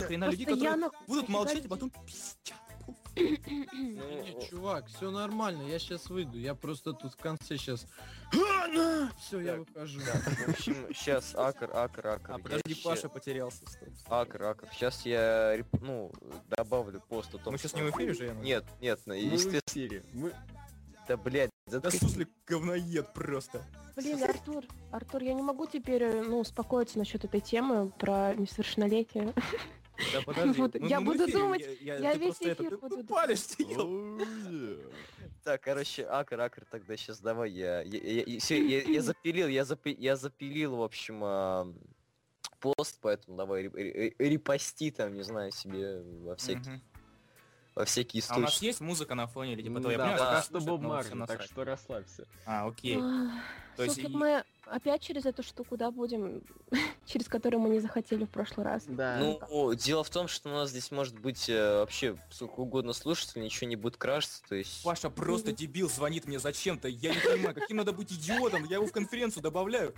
хрена людей, которые будут молчать, а потом пиздят. Не, чувак, все нормально, я сейчас выйду. Я просто тут в конце сейчас. Все, я выхожу. В общем, сейчас Акр. А подожди, Паша потерялся. Акр. Сейчас я добавлю пост о том, Мы сейчас не в эфире же, я Нет, естественно. Да, блядь, да суслик говноед просто. Блин, Артур, я не могу теперь, успокоиться насчет этой темы про несовершеннолетие. Да подожди, я буду думать, я весь эфир буду думать. Так, короче, Акр, тогда сейчас давай я запилил, в общем, пост, поэтому давай репости там, не знаю, себе во всякие источники. А у нас есть музыка на фоне или типа того? Да, пока что Боб Марли, так что расслабься. Окей. То есть мы опять через эту штуку, да, будем, через которую мы не захотели в прошлый раз. Да. Ну, дело в том, что у нас здесь может быть вообще сколько угодно слушателей, ничего не будет крашиться, то есть... Паша просто дебил, звонит мне зачем-то, я не понимаю, каким надо быть идиотом, я его в конференцию добавляю.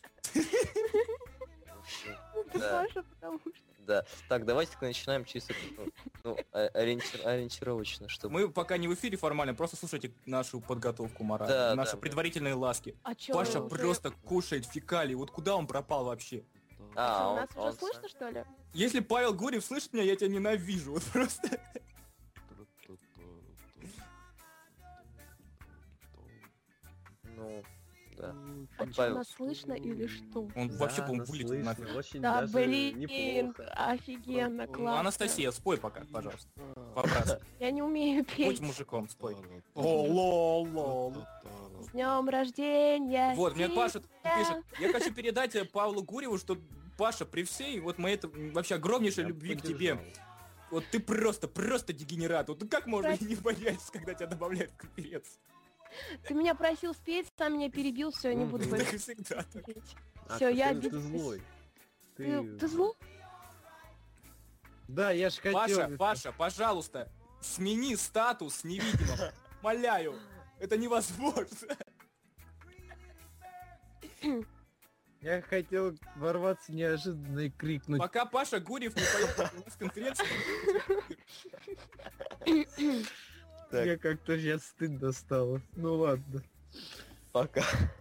Паша, потому что... Да. Так, давайте начинаем чисто ориентировочно, чтобы... Мы пока не в эфире формально, просто слушайте нашу подготовку морали, наши предварительные ласки. Паша просто кушает фекалии, вот куда он пропал вообще? Нас уже слышно, что ли? Если Павел Гурьев слышит меня, я тебя ненавижу, вот просто. Ну, да. А что, нас слышно или что? Он вообще, по-моему, вылетел нафиг. Очень Да, даже блин, неплохо. офигенно, классно. Анастасия, спой пока, пожалуйста. По-братски. Я не умею Будь петь. мужиком, спой. Лол. С днем рождения! Вот, мне Паша пишет, я хочу передать Павлу Гурьеву, что, Паша, при всей вот моей вообще огромнейшей любви к тебе, вот ты просто дегенерат. Вот как можно не понять, когда тебя добавляют в конференцию? Ты меня просил спеть, сам меня перебил, все, не буду Так всегда так. Все, я Ты злой. Ты злой? Да, я ж хотел... Паша, пожалуйста, смени статус невидимого. Моляю, это невозможно. Я хотел ворваться неожиданно и крикнуть. Пока Паша Гурьев не поет с конференции. Мне как-то сейчас стыдно стало. Ну ладно. Пока.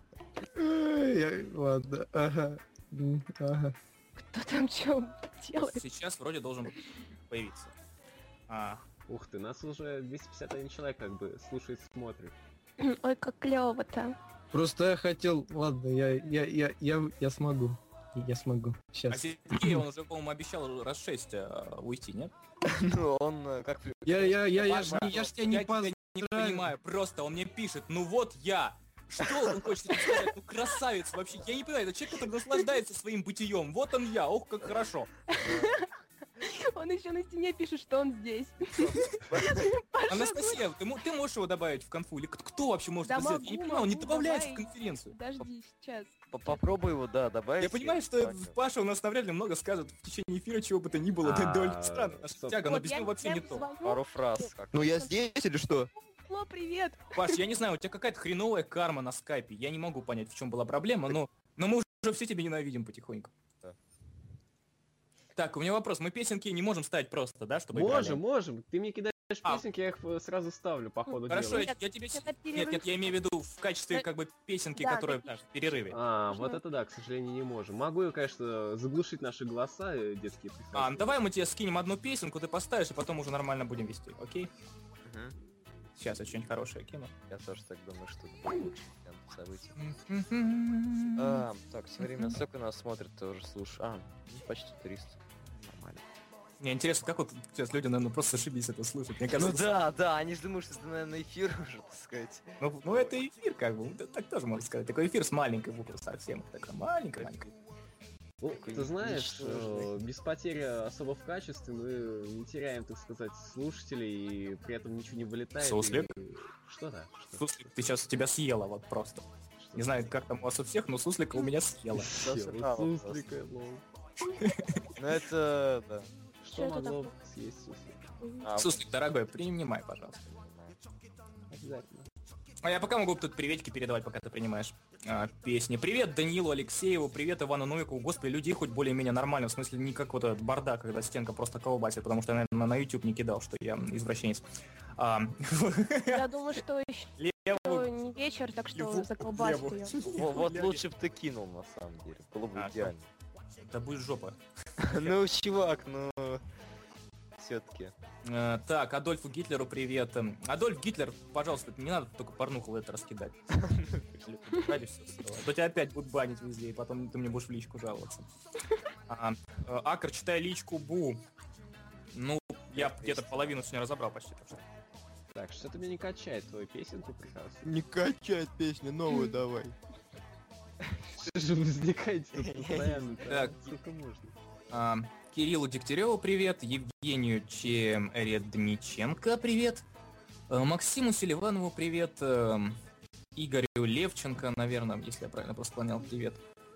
Ладно, ага. Кто там что делает? Сейчас вроде должен появиться. Ух ты, нас уже 251 человек как бы слушает, смотрит. Ой, как клево-то. Просто я хотел... Ладно, я смогу. Я смогу. А Сейчас. Сергей, он уже, по-моему, обещал раз 6 уйти, нет? Ну, он как... Я ж тебя не поздравляю. не понимаю, просто он мне пишет, ну вот я. Что он хочет этим сказать? Ну красавец вообще. Я не понимаю, это человек, который наслаждается своим бытием. Вот он я, ох, как хорошо. Он еще на стене пишет, что он здесь. Анастасия, ты можешь его добавить в конфу? Или кто вообще может это сделать? Я не понимаю, он не добавляется в конференцию. Подожди, сейчас. Попробуй его, да, добавить. Я понимаю, что Паша у нас навряд ли много скажет в течение эфира, чего бы то ни было. Это довольно странно, наша тяга, но без него вообще не то. Пару фраз. Ну я здесь или что? Алло, привет. Паш, я не знаю, у тебя какая-то хреновая карма на скайпе. Я не могу понять, в чем была проблема, но мы уже все тебя ненавидим потихоньку. Так, у меня вопрос. Мы песенки не можем ставить просто, да, чтобы Можем. Ты мне кидаешь песенки, я их сразу ставлю по ходу дела. Хорошо, я тебе... Нет, я имею в виду в качестве как бы песенки, которые в перерыве. Вот это да, к сожалению, не можем. Могу, конечно, заглушить наши голоса, детские. Ну давай мы тебе скинем одну песенку, ты поставишь, и потом уже нормально будем вести, окей? Сейчас я что-нибудь хорошее кину. Я тоже так думаю, что это будет лучше событий. Так, смотри, сколько нас смотрит, тоже слушай. Почти 300. Нормально. Мне интересно, как вот сейчас люди, наверное, просто ошибись это слушать. Мне кажется, ну да, они же думают, что это, наверное, эфир уже, так сказать. Ну это эфир, как бы, так тоже можно сказать. Такой эфир с маленькой буквы совсем. Такая маленькая. Ну, ты знаешь, без потери особо в качестве мы не теряем, так сказать, слушателей, и при этом ничего не вылетает. Суслик? Что-то? Суслик, ты сейчас тебя съела вот просто. Не знаю, как там у вас у всех, но суслика у меня съела. Суслика, лол. Ну это, да. Что могло съесть суслик? Суслик, дорогой, принимай, пожалуйста. Обязательно. А я пока могу тут приветики передавать, пока ты принимаешь песни. Привет Данилу Алексееву, привет Ивану Новикову. Господи, людей хоть более-менее нормально, в смысле не как вот этот бардак, когда стенка просто колбасит, потому что я, наверное, на YouTube не кидал, что я извращенец. Я думаю, что еще не вечер, так что заколбасит ее. Вот лучше бы ты кинул, на самом деле. Было бы идеально. Да будет жопа. Ну, чувак, ну... Все-таки. Так, Адольфу Гитлеру привет. Адольф Гитлер, пожалуйста, не надо только порнуху в это раскидать. Ради всего святого. То тебя опять будут банить везде, и потом ты мне будешь в личку жаловаться. Акр, читай личку, бу. Ну, я где-то половину сегодня разобрал почти. Так, что-то меня не качает твою песенку прекрасно. Не качает песню, новую давай. Что же вы возникаете тут постоянно? Так. Сколько можно? Кириллу Дегтяреву привет, Евгению Чередниченко привет, Максиму Селиванову привет, Игорю Левченко, наверное, если я правильно просто понял, привет.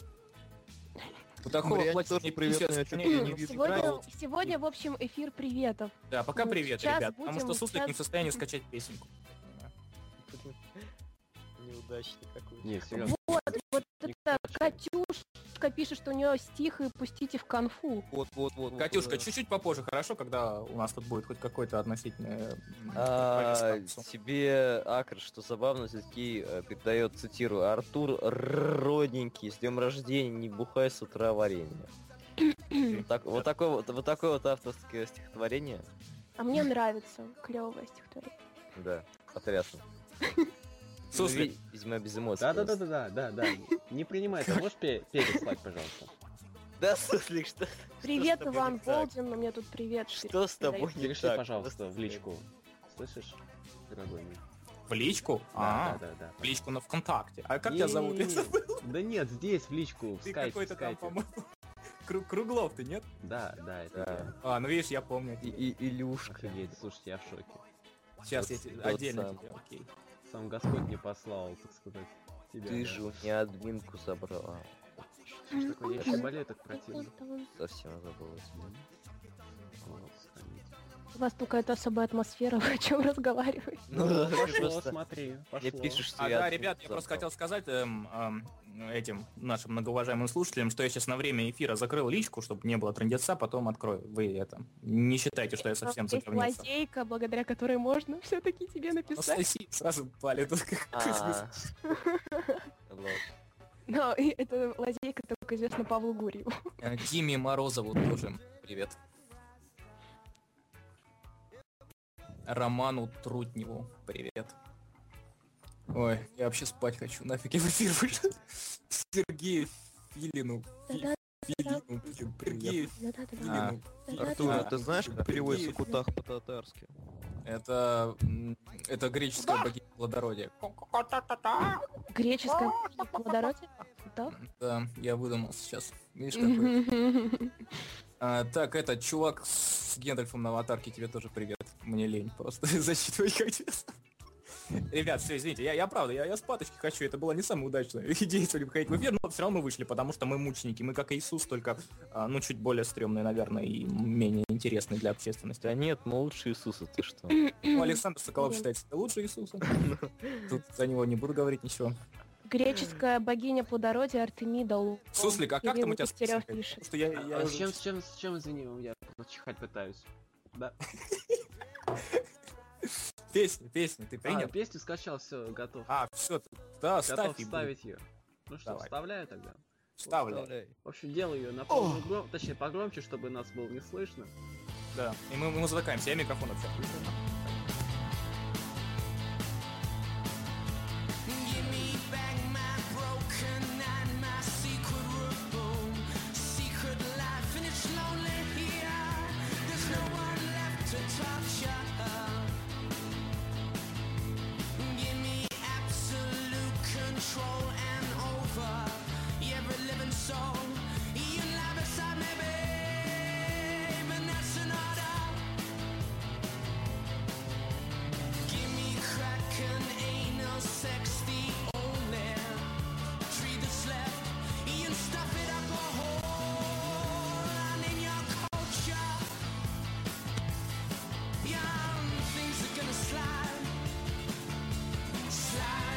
Сегодня, в общем, эфир приветов. Да, пока привет, ребят, потому что Суслик не в состоянии скачать песенку. Неудачный какой-то. Не, серьезно. Вот это Катюшка пишет, что у нее стих, и пустите в конфу. Вот. Катюшка, чуть-чуть попозже, хорошо, когда у нас тут будет хоть какой-то относительный... Тебе, Акр, что забавно, все-таки передает, цитирую, Артур родненький, с днем рождения, не бухай с утра варенье. Вот такое вот авторское стихотворение. А мне нравится. Клевое стихотворение. Да, потрясно. Суслик. Видимо, без эмоций. Да. Не принимай это. Можешь перед слать, пожалуйста? Да, Суслик, что? Привет, Иван Болдин, но мне тут привет. Что с тобой не Перешли, так? пожалуйста, в личку. Слышишь, дорогой мой? В личку? Да. В личку на ВКонтакте. А как тебя зовут? Я забыл. Да нет, здесь, в личку, в Ты скайпе. какой-то там, по-моему... Круглов ты, нет? Да, это я. Ну видишь, я помню. Илюшка. Офигеть, слушайте, я в шоке. Сейчас я отдельно тебе, окей. Сам Господь мне послал, так сказать, тебя. Ты же у меня админку забрал. Что ж такое, я еще болею так противно. Совсем забылось. Вот, сохранить. У вас тут какая-то особая атмосфера, вы о чем разговариваете? Ну да, Пошло, смотри, мне пошло. пишешь, что Да, ребят, я просто хотел сказать этим нашим многоуважаемым слушателям, что я сейчас на время эфира закрыл личку, чтобы не было трындеца, потом открою. Вы это не считайте, что я совсем Есть заговнился. лазейка, благодаря которой можно все-таки тебе написать. Сразу пали тут как Но и эта лазейка только известна Павлу Гурьеву. Диме Морозову тоже привет. Роману Трутневу привет. Ой, я вообще спать хочу, нафиг я в эфир вышел. Сергею Филину. Сергею Филину. Артур, а ты знаешь, как переводится кутах по-татарски? Это греческая богиня плодородия. Греческое плодородие? Да? Да, я выдумал сейчас. Видишь, какой. Так, этот чувак с Гендальфом на аватарке, тебе тоже привет. Мне лень просто засчитывать как честно. Ребят, все, извините, я правда, я спаточки хочу, это была не самая удачная идея сегодня выходить в эфир, но все равно мы вышли, потому что мы мученики, мы как Иисус, только, ну, чуть более стрёмные, наверное, и менее интересные для общественности. Да нет, мы лучше Иисуса, ты что? Ну, Александр Соколов считает себя лучше Иисуса. Тут за него не буду говорить ничего. Греческая богиня плодородия Артемида. Суслик, а как там у тебя Кистерёв пишет? Что я С чем, извини, я чихать пытаюсь. Да. Песня, ты принял? Песню скачал, все, готов. Все, да, Готов ставь. вставить ее. Ну что, Давай. вставляю тогда? Вставляй. В общем, делаю ее на полную громкость, точнее погромче, чтобы нас было не слышно. Да, и мы затыкаемся, я микрофон вообще включу. Slide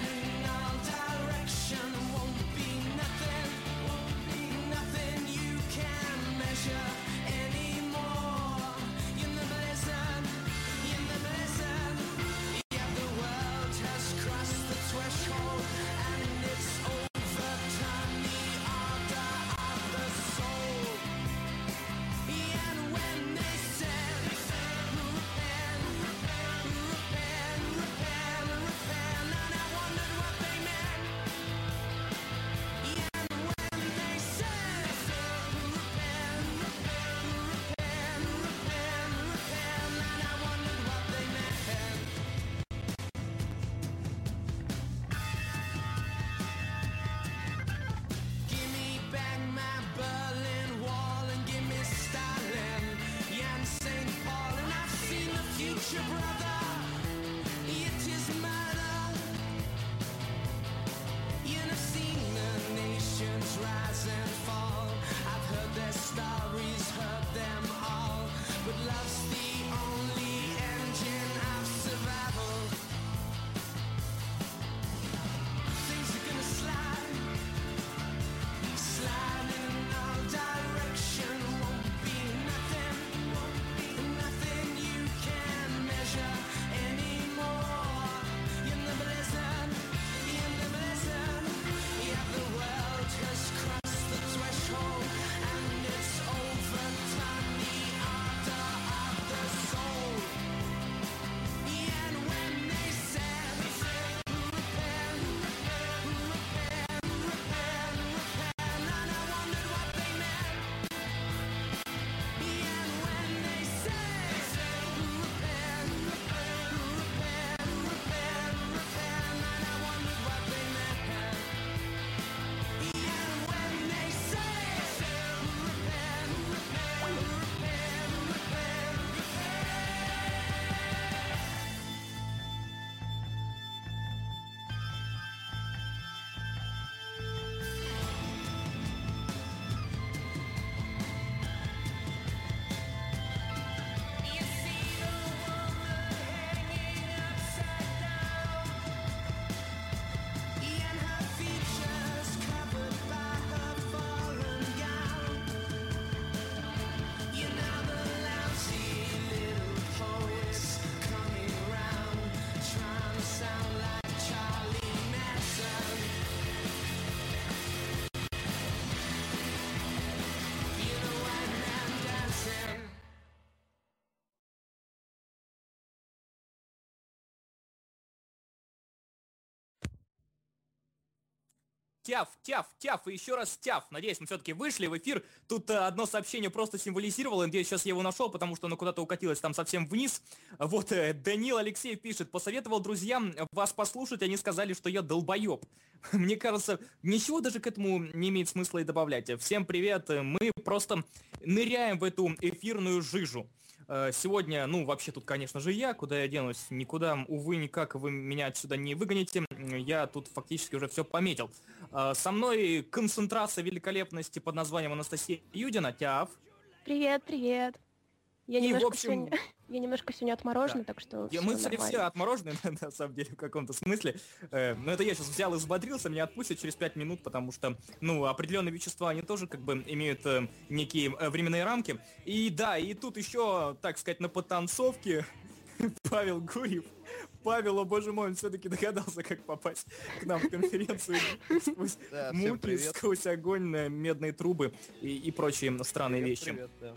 Тяф, тяф, тяф и еще раз тяф. Надеюсь, мы все-таки вышли в эфир. Тут одно сообщение просто символизировало. Надеюсь, сейчас я его нашел, потому что оно куда-то укатилось там совсем вниз. Вот Данил Алексеев пишет. Посоветовал друзьям вас послушать, они сказали, что я долбоеб. Мне кажется, ничего даже к этому не имеет смысла и добавлять. Всем привет. Мы просто ныряем в эту эфирную жижу. Сегодня, ну, вообще тут, конечно же, я. Куда я денусь? Никуда, увы, никак вы меня отсюда не выгоните. Я тут фактически уже все пометил. Со мной концентрация великолепности под названием Анастасия Юдина. Тяв. Привет, привет. Я И, немножко, в общем, немножко сегодня отморожена, так что мы всё все отмороженные, на самом деле, в каком-то смысле. Но это я сейчас взял и взбодрился, меня отпустят через 5 минут, потому что, ну, определенные вещества, они тоже как бы имеют некие временные рамки. И да, и тут еще, так сказать, на потанцовке Павел Гурьев. Павел, о боже мой, он все-таки догадался, как попасть к нам в конференцию сквозь муки, сквозь огонь, медные трубы и прочие странные вещи.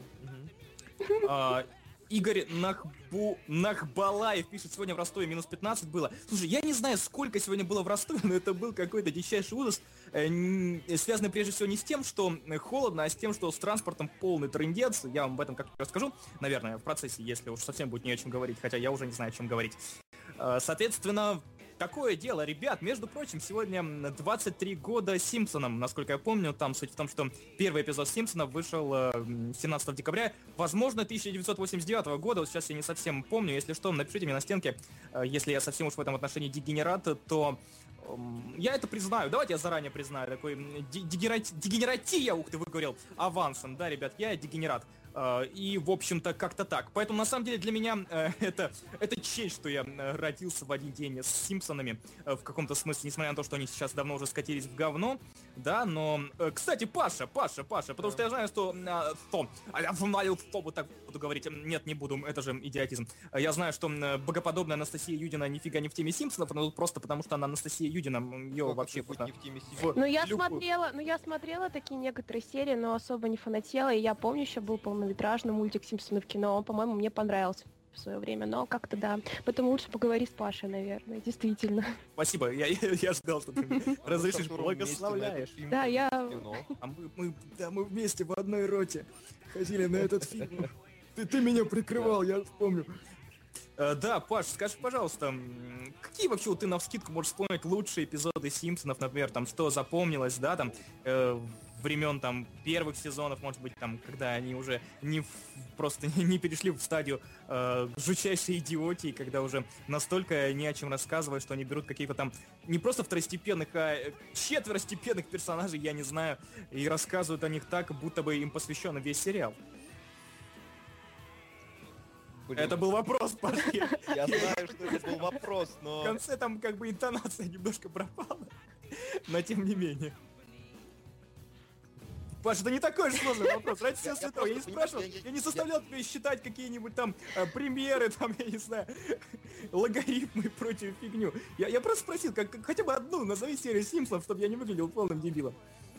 Игорь Нахбалаев пишет, сегодня в Ростове минус 15 было. Слушай, я не знаю, сколько сегодня было в Ростове, но это был какой-то дичайший ужас, связанный прежде всего не с тем, что холодно, а с тем, что с транспортом полный трындец. Я вам об этом как-то расскажу, наверное, в процессе, если уж совсем будет не о чем говорить, хотя я уже не знаю, о чем говорить. Соответственно, такое дело, ребят, между прочим, сегодня 23 года Симпсонам, насколько я помню, там суть в том, что первый эпизод Симпсонов вышел 17 декабря, возможно, 1989 года, вот сейчас я не совсем помню, если что, напишите мне на стенке, если я совсем уж в этом отношении дегенерат, то я это признаю, давайте я заранее признаю, такой дегенератия, ух ты, выговорил, авансом, да, ребят, я дегенерат. И, в общем-то, как-то так. Поэтому, на самом деле, для меня это честь, что я родился в один день с Симпсонами, в каком-то смысле, несмотря на то, что они сейчас давно уже скатились в говно, да, но... Кстати, Паша, потому что я знаю, что... вот так буду говорить, нет, не буду, это же идиотизм. Я знаю, что богоподобная Анастасия Юдина нифига не в теме Симпсонов, но тут просто потому, что она Анастасия Юдина, ее вообще... Не в теме Симпсонов. Ну, я смотрела такие некоторые серии, но особо не фанатела, и я помню, еще был полнометражный мультик «Симпсоны в кино», он, по-моему, мне понравился в свое время, но как-то да. Поэтому лучше поговори с Пашей, наверное, действительно. Спасибо, я ждал, что ты разрешишь, благословляешь. Да, я... А мы вместе в одной роте ходили на этот фильм. Ты меня прикрывал, я помню. Да, Паш, скажи, пожалуйста, какие вообще вот ты навскидку можешь вспомнить лучшие эпизоды Симпсонов, например, там, что запомнилось, да, там, времен там первых сезонов, может быть, там, когда они уже просто не перешли в стадию жутчайшей идиотии, когда уже настолько не о чем рассказывать, что они берут какие-то там не просто второстепенных, а четверостепенных персонажей, я не знаю, и рассказывают о них так, будто бы им посвящен весь сериал. Блин, Это был вопрос, Пашки. я знаю, что это был вопрос, В но... конце там как бы интонация немножко пропала. Но тем не менее. Паш, это не такой же сложный вопрос. Ради всего святого. Я не спрашивал, я не заставлял тебя считать какие-нибудь там примеры, там, я не знаю, логарифмы и прочую фигню. Я просто спросил, как хотя бы одну назови серию Симпсонов, чтобы я не выглядел полным дебилом.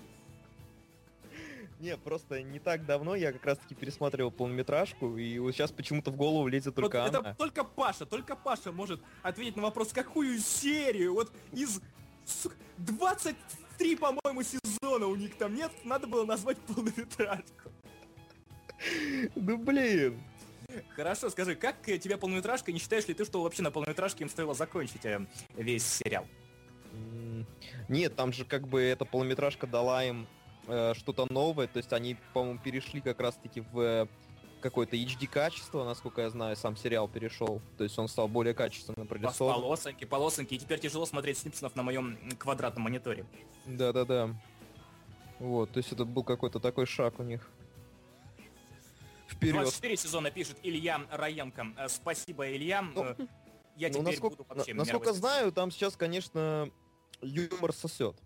Не, просто не так давно я как раз-таки пересматривал полнометражку, и вот сейчас почему-то в голову лезет только Вот она. это только Паша может ответить на вопрос, какую серию, вот из 23, по-моему, сезона у них там нет, надо было назвать полнометражку. Ну блин. Хорошо, скажи, как тебе полнометражка, не считаешь ли ты, что вообще на полнометражке им стоило закончить весь сериал? Нет, там же как бы эта полнометражка дала им что-то новое, то есть они, по-моему, перешли как раз-таки в какое-то HD качество, насколько я знаю, сам сериал перешел, то есть он стал более качественно прорисован. Полосоньки, и теперь тяжело смотреть Симпсонов на моем квадратном мониторе. Да-да-да. Вот, то есть это был какой-то такой шаг у них. Вперед. 24 сезона пишет Илья Раенко. Спасибо, Илья. Я теперь буду вообще... Насколько знаю, там сейчас, конечно, юмор сосет.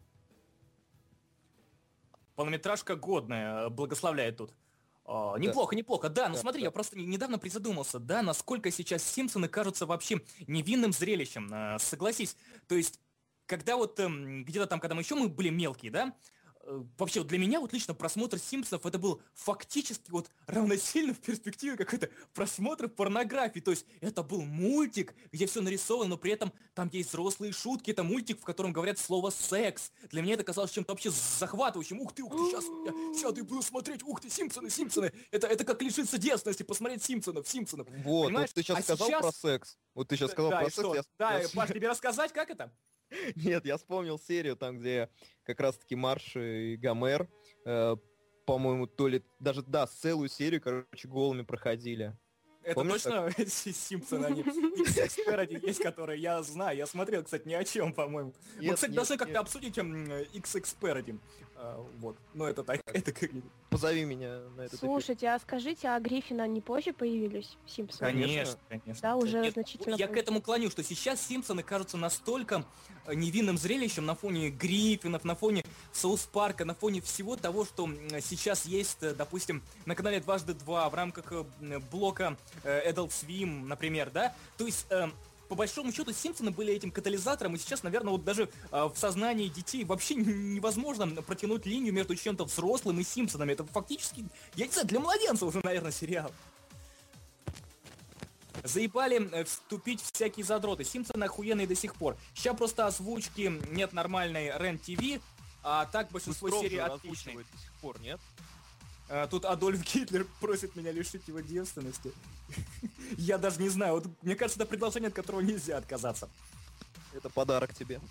Полнометражка годная, благословляет тут. Неплохо. Да, ну смотри, я просто недавно призадумался, да, насколько сейчас Симпсоны кажутся вообще невинным зрелищем. Согласись, то есть, когда вот где-то там, когда мы еще были мелкие, да, вообще, для меня вот лично просмотр Симпсонов это был фактически вот равносильно в перспективе какой-то просмотр порнографии. То есть это был мультик, где все нарисовано, но при этом там есть взрослые шутки. Это мультик, в котором говорят слово «секс». Для меня это казалось чем-то вообще захватывающим. Ух ты, сейчас я буду смотреть, ух ты, Симпсоны. Это как лишиться девственности, посмотреть Симпсонов. Вот, понимаешь? вот ты сейчас сказал про секс. Вот ты сейчас сказал про секс. Да, Паш, тебе рассказать, как это? Нет, я вспомнил серию, там, где как раз-таки Марш и Гомер, по-моему, то ли даже, да, целую серию, короче, голыми проходили. Это Помнишь, точно Симпсоны, они X-Experity есть, которые я знаю. Я смотрел, кстати, ни о чем, по-моему. Мы, кстати, должны как-то обсудить X-Experity. Вот. Но это так, это как... Позови меня на этот эфир. Слушайте, а скажите, а Гриффины не позже появились в Симпсонах? Конечно. Да, уже значительно Я позже. к этому клоню, что сейчас Симпсоны кажутся настолько невинным зрелищем на фоне Гриффинов, на фоне Соус Парка, на фоне всего того, что сейчас есть, допустим, на канале Дважды Два в рамках блока Adult Swim, например, да? То есть... По большому счету, Симпсоны были этим катализатором, и сейчас, наверное, вот даже в сознании детей вообще невозможно протянуть линию между чем-то взрослым и Симпсонами. Это фактически, я не знаю, для младенцев уже, наверное, сериал. Заебали вступить всякие задроты. Симпсоны охуенные до сих пор. Сейчас просто озвучки нет нормальной РЕН-ТВ, а так большинство серий отличные. До сих пор, нет? Тут Адольф Гитлер просит меня лишить его девственности. Я даже не знаю, вот мне кажется, это предложение, от которого нельзя отказаться. Это подарок тебе.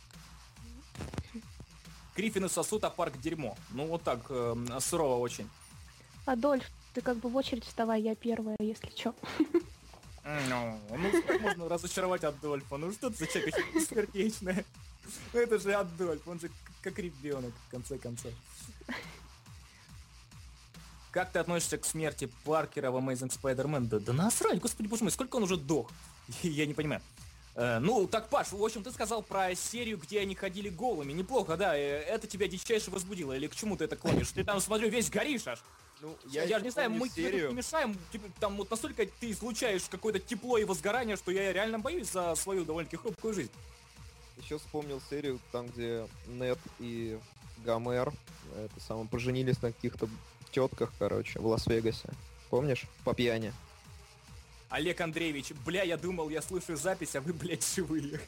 Гриффины сосут, а парк дерьмо. Ну вот так, сурово очень. Адольф, ты как бы в очередь вставай, я первая, если чё. Ну, как можно разочаровать Адольфа? Ну что ты за человек очень бессердечное? Ну это же Адольф, он же как ребенок, в конце концов. Как ты относишься к смерти Паркера в Amazing Spider-Man? Да насрать, господи боже мой, сколько он уже дох? Я не понимаю. Ну, так, Паш, в общем, ты сказал про серию, где они ходили голыми. Неплохо, да, это тебя дичайше возбудило. Или к чему ты это клонишь? Ты там, смотрю, весь горишь аж. Ну, Я же не знаю, мы тебе тут не мешаем. Там вот настолько ты излучаешь какое-то тепло и возгорание, что я реально боюсь за свою довольно-таки хрупкую жизнь. Еще вспомнил серию, там, где Нед и Гомер поженились на каких-то тетках, короче, в Лас-Вегасе. Помнишь? По пьяни. Олег Андреевич, бля, я думал, я слышу запись, а вы, блядь, живые.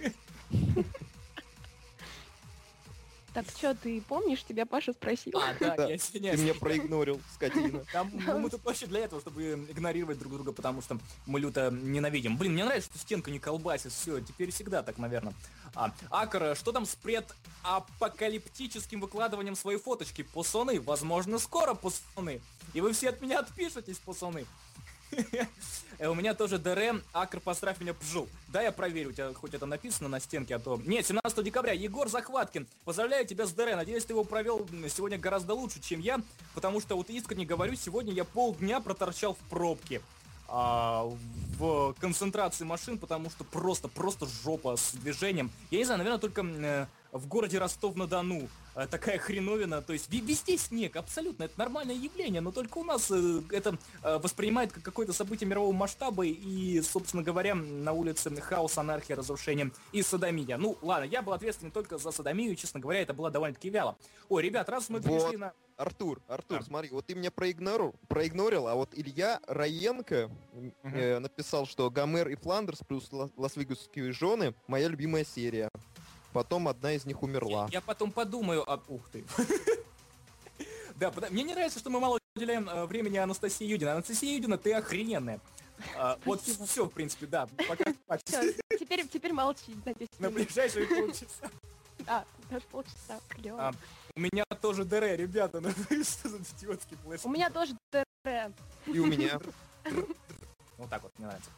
Так, что, ты помнишь, тебя Паша спросил? Да, Да, я Ты извиняюсь. меня проигнорил, скотина. Мы тут вообще для этого, чтобы игнорировать друг друга, потому что мы люто ненавидим. Блин, мне нравится, что стенка не колбасит, все, теперь всегда так, наверное. Акр, что там с предапокалиптическим выкладыванием своей фоточки? Пацаны, возможно, скоро, пацаны. И вы все от меня отпишетесь, пацаны. У меня тоже ДР, Акр, поздравь меня, пжил. Да, я проверю, у тебя хоть это написано на стенке, а то... Нет, 17 декабря, Егор Захваткин, поздравляю тебя с ДР, надеюсь, ты его провел сегодня гораздо лучше, чем я, потому что, вот искренне говорю, сегодня я полдня проторчал в пробке. в концентрации машин, потому что просто жопа с движением. Я не знаю, наверное, только в городе Ростов-на-Дону такая хреновина, то есть везде снег, абсолютно, это нормальное явление, но только у нас это воспринимает как какое-то событие мирового масштаба и, собственно говоря, на улице хаос, анархия, разрушение и содомия. Ну, ладно, я был ответственен только за содомию, честно говоря, это было довольно-таки вяло. Ой, ребят, раз мы перешли на... Артур, Да. смотри, вот ты меня проигнорил, а вот Илья Раенко написал, что Гомер и Фландерс плюс Лас-Вегасские жены — моя любимая серия. Потом одна из них умерла. Я потом подумаю ух ты. Да, мне не нравится, что мы мало уделяем времени Анастасии Юдина. Анастасия Юдина, ты охрененная. Вот Спасибо. все, в принципе, да. Пока Всё, теперь молчи на 10 на минут. ближайшие полчаса. Да, даже полчаса. Клёво. У меня тоже ДР, ребята, ну что за идиотский флеш? У меня тоже ДР. И у меня. Вот так вот, мне нравится.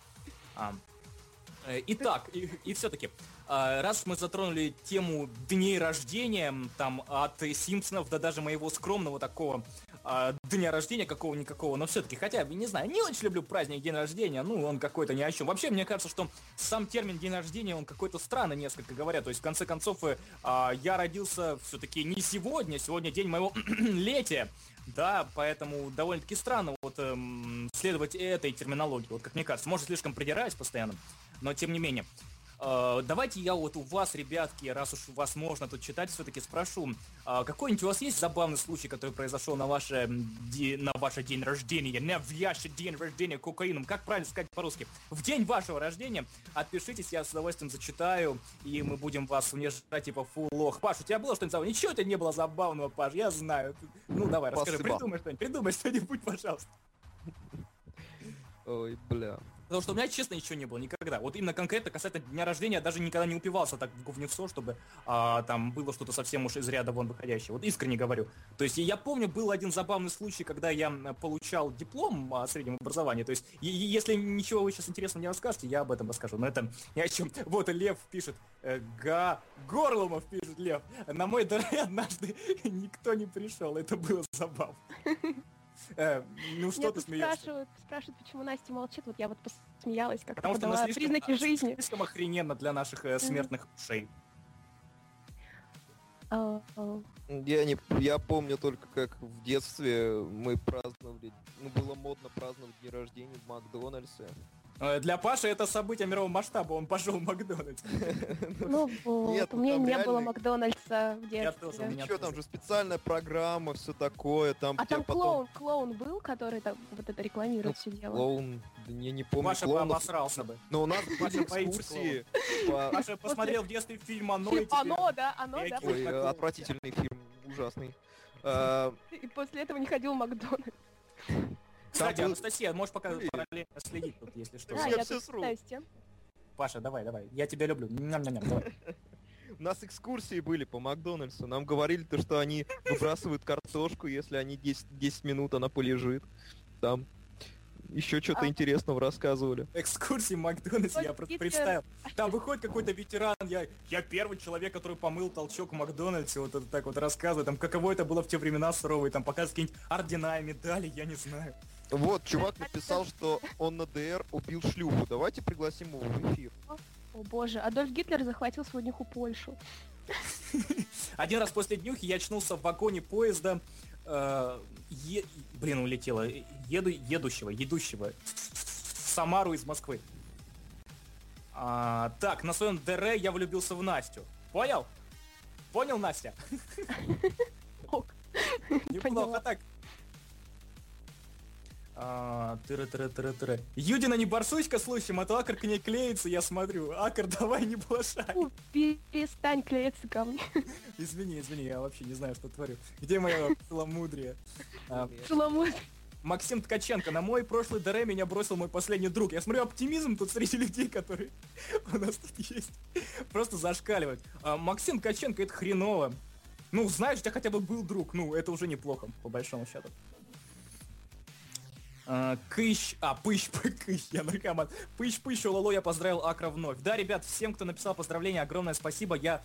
Итак, и все-таки, раз мы затронули тему дней рождения, там, от Симпсонов до даже моего скромного такого дня рождения какого-никакого, но все-таки, хотя, не знаю, не очень люблю праздник день рождения, ну, он какой-то ни о чем. Вообще, мне кажется, что сам термин день рождения, он какой-то странный, несколько говоря, то есть, в конце концов, я родился все-таки не сегодня день моего летия, да, поэтому довольно-таки странно вот следовать этой терминологии, вот как мне кажется, может, слишком придираюсь постоянно, но тем не менее. Давайте я вот у вас, ребятки, раз уж вас можно тут читать, все-таки спрошу, какой-нибудь у вас есть забавный случай, который произошел на ваше день рождения, на ваш день рождения кокаином, как правильно сказать по-русски? В день вашего рождения отпишитесь, я с удовольствием зачитаю, и мы будем вас унижать, типа, фу, лох. Паш, у тебя было что-нибудь забавное? Ничего это не было забавного, Паш, я знаю. Ну, давай, расскажи, Спасибо. придумай что-нибудь, пожалуйста. Ой, бля. Потому что у меня, честно, ничего не было никогда. Вот именно конкретно касательно дня рождения я даже никогда не упивался так в говнецо, чтобы там было что-то совсем уж из ряда вон выходящее. Вот искренне говорю. То есть я помню, был один забавный случай, когда я получал диплом о среднем образовании. То есть если ничего вы сейчас интересного не расскажете, я об этом расскажу. Но это ни о чем. Вот Лев пишет. Горлумов пишет Лев. На мой ДР однажды никто не пришел. Это было забавно. Ну что Меня ты тут смеешься? спрашивают, почему Настя молчит. Вот я вот посмеялась, как Потому что подала она признаки жизни. слишком охрененно для наших смертных ушей. Я помню только, как в детстве мы праздновали, было модно праздновать день рождения в Макдональдсе. Для Паши это событие мирового масштаба, он пошел в Макдональдс. Ну вот, Нет, у меня там не было реально- Макдональдса в Я тоже, у детстве. меня Что, там тоже. же специальная программа, все такое, там А где там потом... клоун был, который там вот это рекламирует все дело. Клоун, да я не помню Паша бы клоунов. обосрался бы. Но у нас Паша были боится экскурсии по... Паша посмотрел в детстве фильм «Оно» и Фильм теперь- Оно, да, Я да. кину. Ой, такого. отвратительный фильм, ужасный. И после этого не ходил в Макдональдс. Кстати, был- Анастасия, можешь пока Блин. параллельно следить тут, если что. Да, я я всё тут сру. Настя. Паша, давай, я тебя люблю. Ням-ням-ням, давай. У нас экскурсии были по Макдональдсу. Нам говорили, то, что они выбрасывают картошку, если они 10 минут она полежит. Там еще что-то А. интересного рассказывали. Экскурсии в Макдональдс, я Вот просто Питер- представил. Там выходит какой-то ветеран, я первый человек, который помыл толчок в Макдональдсе, вот это так вот рассказывает, там, каково это было в те времена суровые, там показывают какие-нибудь ордена и медали, я не знаю. Вот, чувак написал, что он на ДР убил шлюху. Давайте пригласим его в эфир. О боже, Адольф Гитлер захватил свою нюху Польшу. Один раз после днюхи я очнулся в вагоне поезда, улетело, едущего в Самару из Москвы. Так, на своем ДР я влюбился в Настю. Понял? Понял, Настя? Ок. Неплохо Поняла. так. Тыры-тыры-тыры-тыры. Юдина не барсучка, слушай, а то Акр к ней клеится, я смотрю. Акр, давай не плашай. Фу, перестань клеиться ко мне. Извини, я вообще не знаю, что творю. Где мое целомудрие? Шеломон. Максим Ткаченко, на мой прошлый ДР меня бросил мой последний друг. Я смотрю, оптимизм тут среди людей, которые у нас тут есть. Просто зашкаливает. Максим Ткаченко, это хреново. Ну, знаешь, у тебя хотя бы был друг. Ну, это уже неплохо, по большому счету. Кыщ, Кыщ, я наркоман. Пыщ, ололо, я поздравил Акра вновь. Да, ребят, всем, кто написал поздравления, огромное спасибо. Я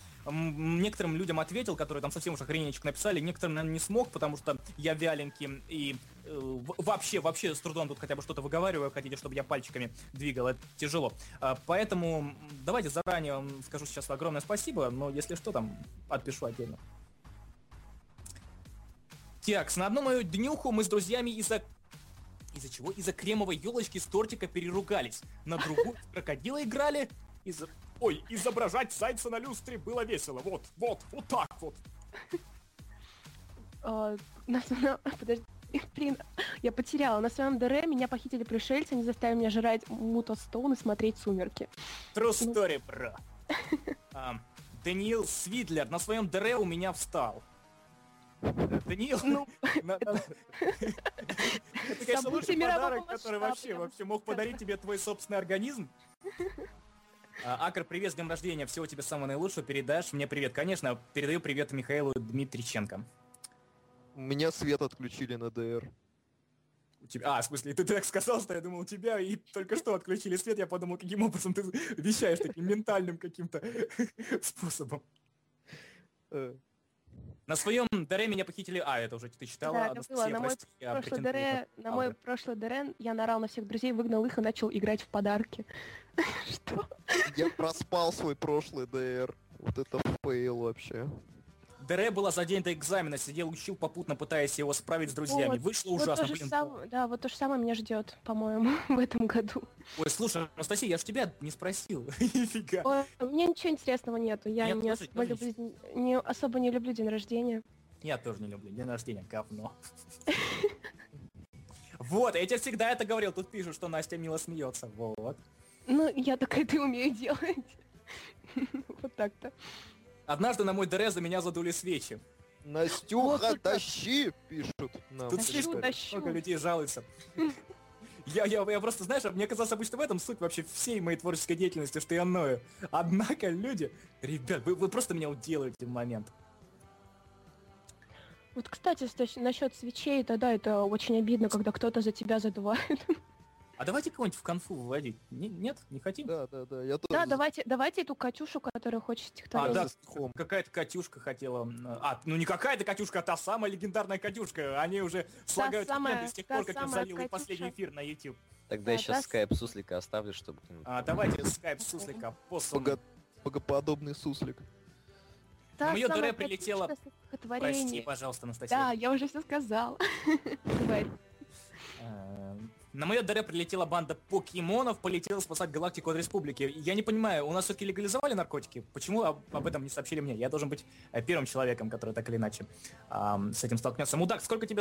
некоторым людям ответил, которые там совсем уж охрененечек написали, некоторым, наверное, не смог, потому что я вяленький и вообще с трудом тут хотя бы что-то выговариваю, хотите, чтобы я пальчиками двигал, это тяжело. Поэтому давайте заранее вам скажу сейчас огромное спасибо, но если что, там отпишу отдельно. Так, на одну мою днюху мы с друзьями из-за чего? Из-за кремовой елочки с тортика переругались. На другую крокодила играли. Изображать зайца на люстре было весело. Вот так вот. Подожди, блин, я потеряла. На своем ДР меня похитили пришельцы, они заставили меня жрать Мута Стоун и смотреть «Сумерки». True story, бро. Даниил Свидлер на своем ДР у меня встал. Даниил, это, конечно, лучший подарок, который вообще мог подарить тебе твой собственный организм. Акр, привет, с днем рождения, всего тебе самого наилучшего, передашь мне привет. Конечно, передаю привет Михаилу Дмитриченко. У меня свет отключили на ДР. У тебя... в смысле, ты так сказал, что я думал, у тебя и только что отключили свет, я подумал, каким образом ты вещаешь таким ментальным каким-то способом. На своем ДР меня похитили... это уже ты читала. Да, это было. На мой прошлый ДР я наорал на всех друзей, выгнал их и начал играть в подарки. Что? Я проспал свой прошлый ДР. Вот это фейл вообще. ДР было за день до экзамена, сидел, учил, попутно пытаясь его справить с друзьями. Вышло ужасно, блин. Да, вот то же самое меня ждет, по-моему, в этом году. Ой, слушай, Анастасия, я ж тебя не спросил. Нифига. Ой, мне ничего интересного нету. Я не особо не люблю день рождения. Я тоже не люблю. День рождения говно. Вот, я тебе всегда это говорил. Тут пишут, что Настя мило смеется. Вот. Ну, я так это умею делать. Вот так-то. Однажды на мой ДР за меня задули свечи. Настюха, тащи, пишут. Тут слишком много людей жалуются. Я просто, знаешь, мне казалось обычно в этом суть вообще всей моей творческой деятельности, что я ною. Однако люди, ребят, вы просто меня уделаете в момент. Вот, кстати, насчет свечей, тогда это очень обидно, когда кто-то за тебя задувает. А давайте кого-нибудь в конфу выводить. Нет? Не хотим? Да, я тоже. Да, давайте эту Катюшу, которая хочет стихотворение. Да, какая-то Катюшка хотела... не какая-то Катюшка, а та самая легендарная Катюшка. Они уже слагают с тех пор, как я залил их последний эфир на YouTube. Тогда я сейчас скайп Суслика оставлю, чтобы... Давайте скайп Суслика. Богоподобный суслик. На моё ДР прилетело... Прости, пожалуйста, Анастасия. Да, я уже все сказал. Говори. На моё ДР прилетела банда покемонов, полетела спасать галактику от республики. Я не понимаю, у нас все-таки легализовали наркотики? Почему об этом не сообщили мне? Я должен быть первым человеком, который так или иначе с этим столкнется. Мудак, сколько тебе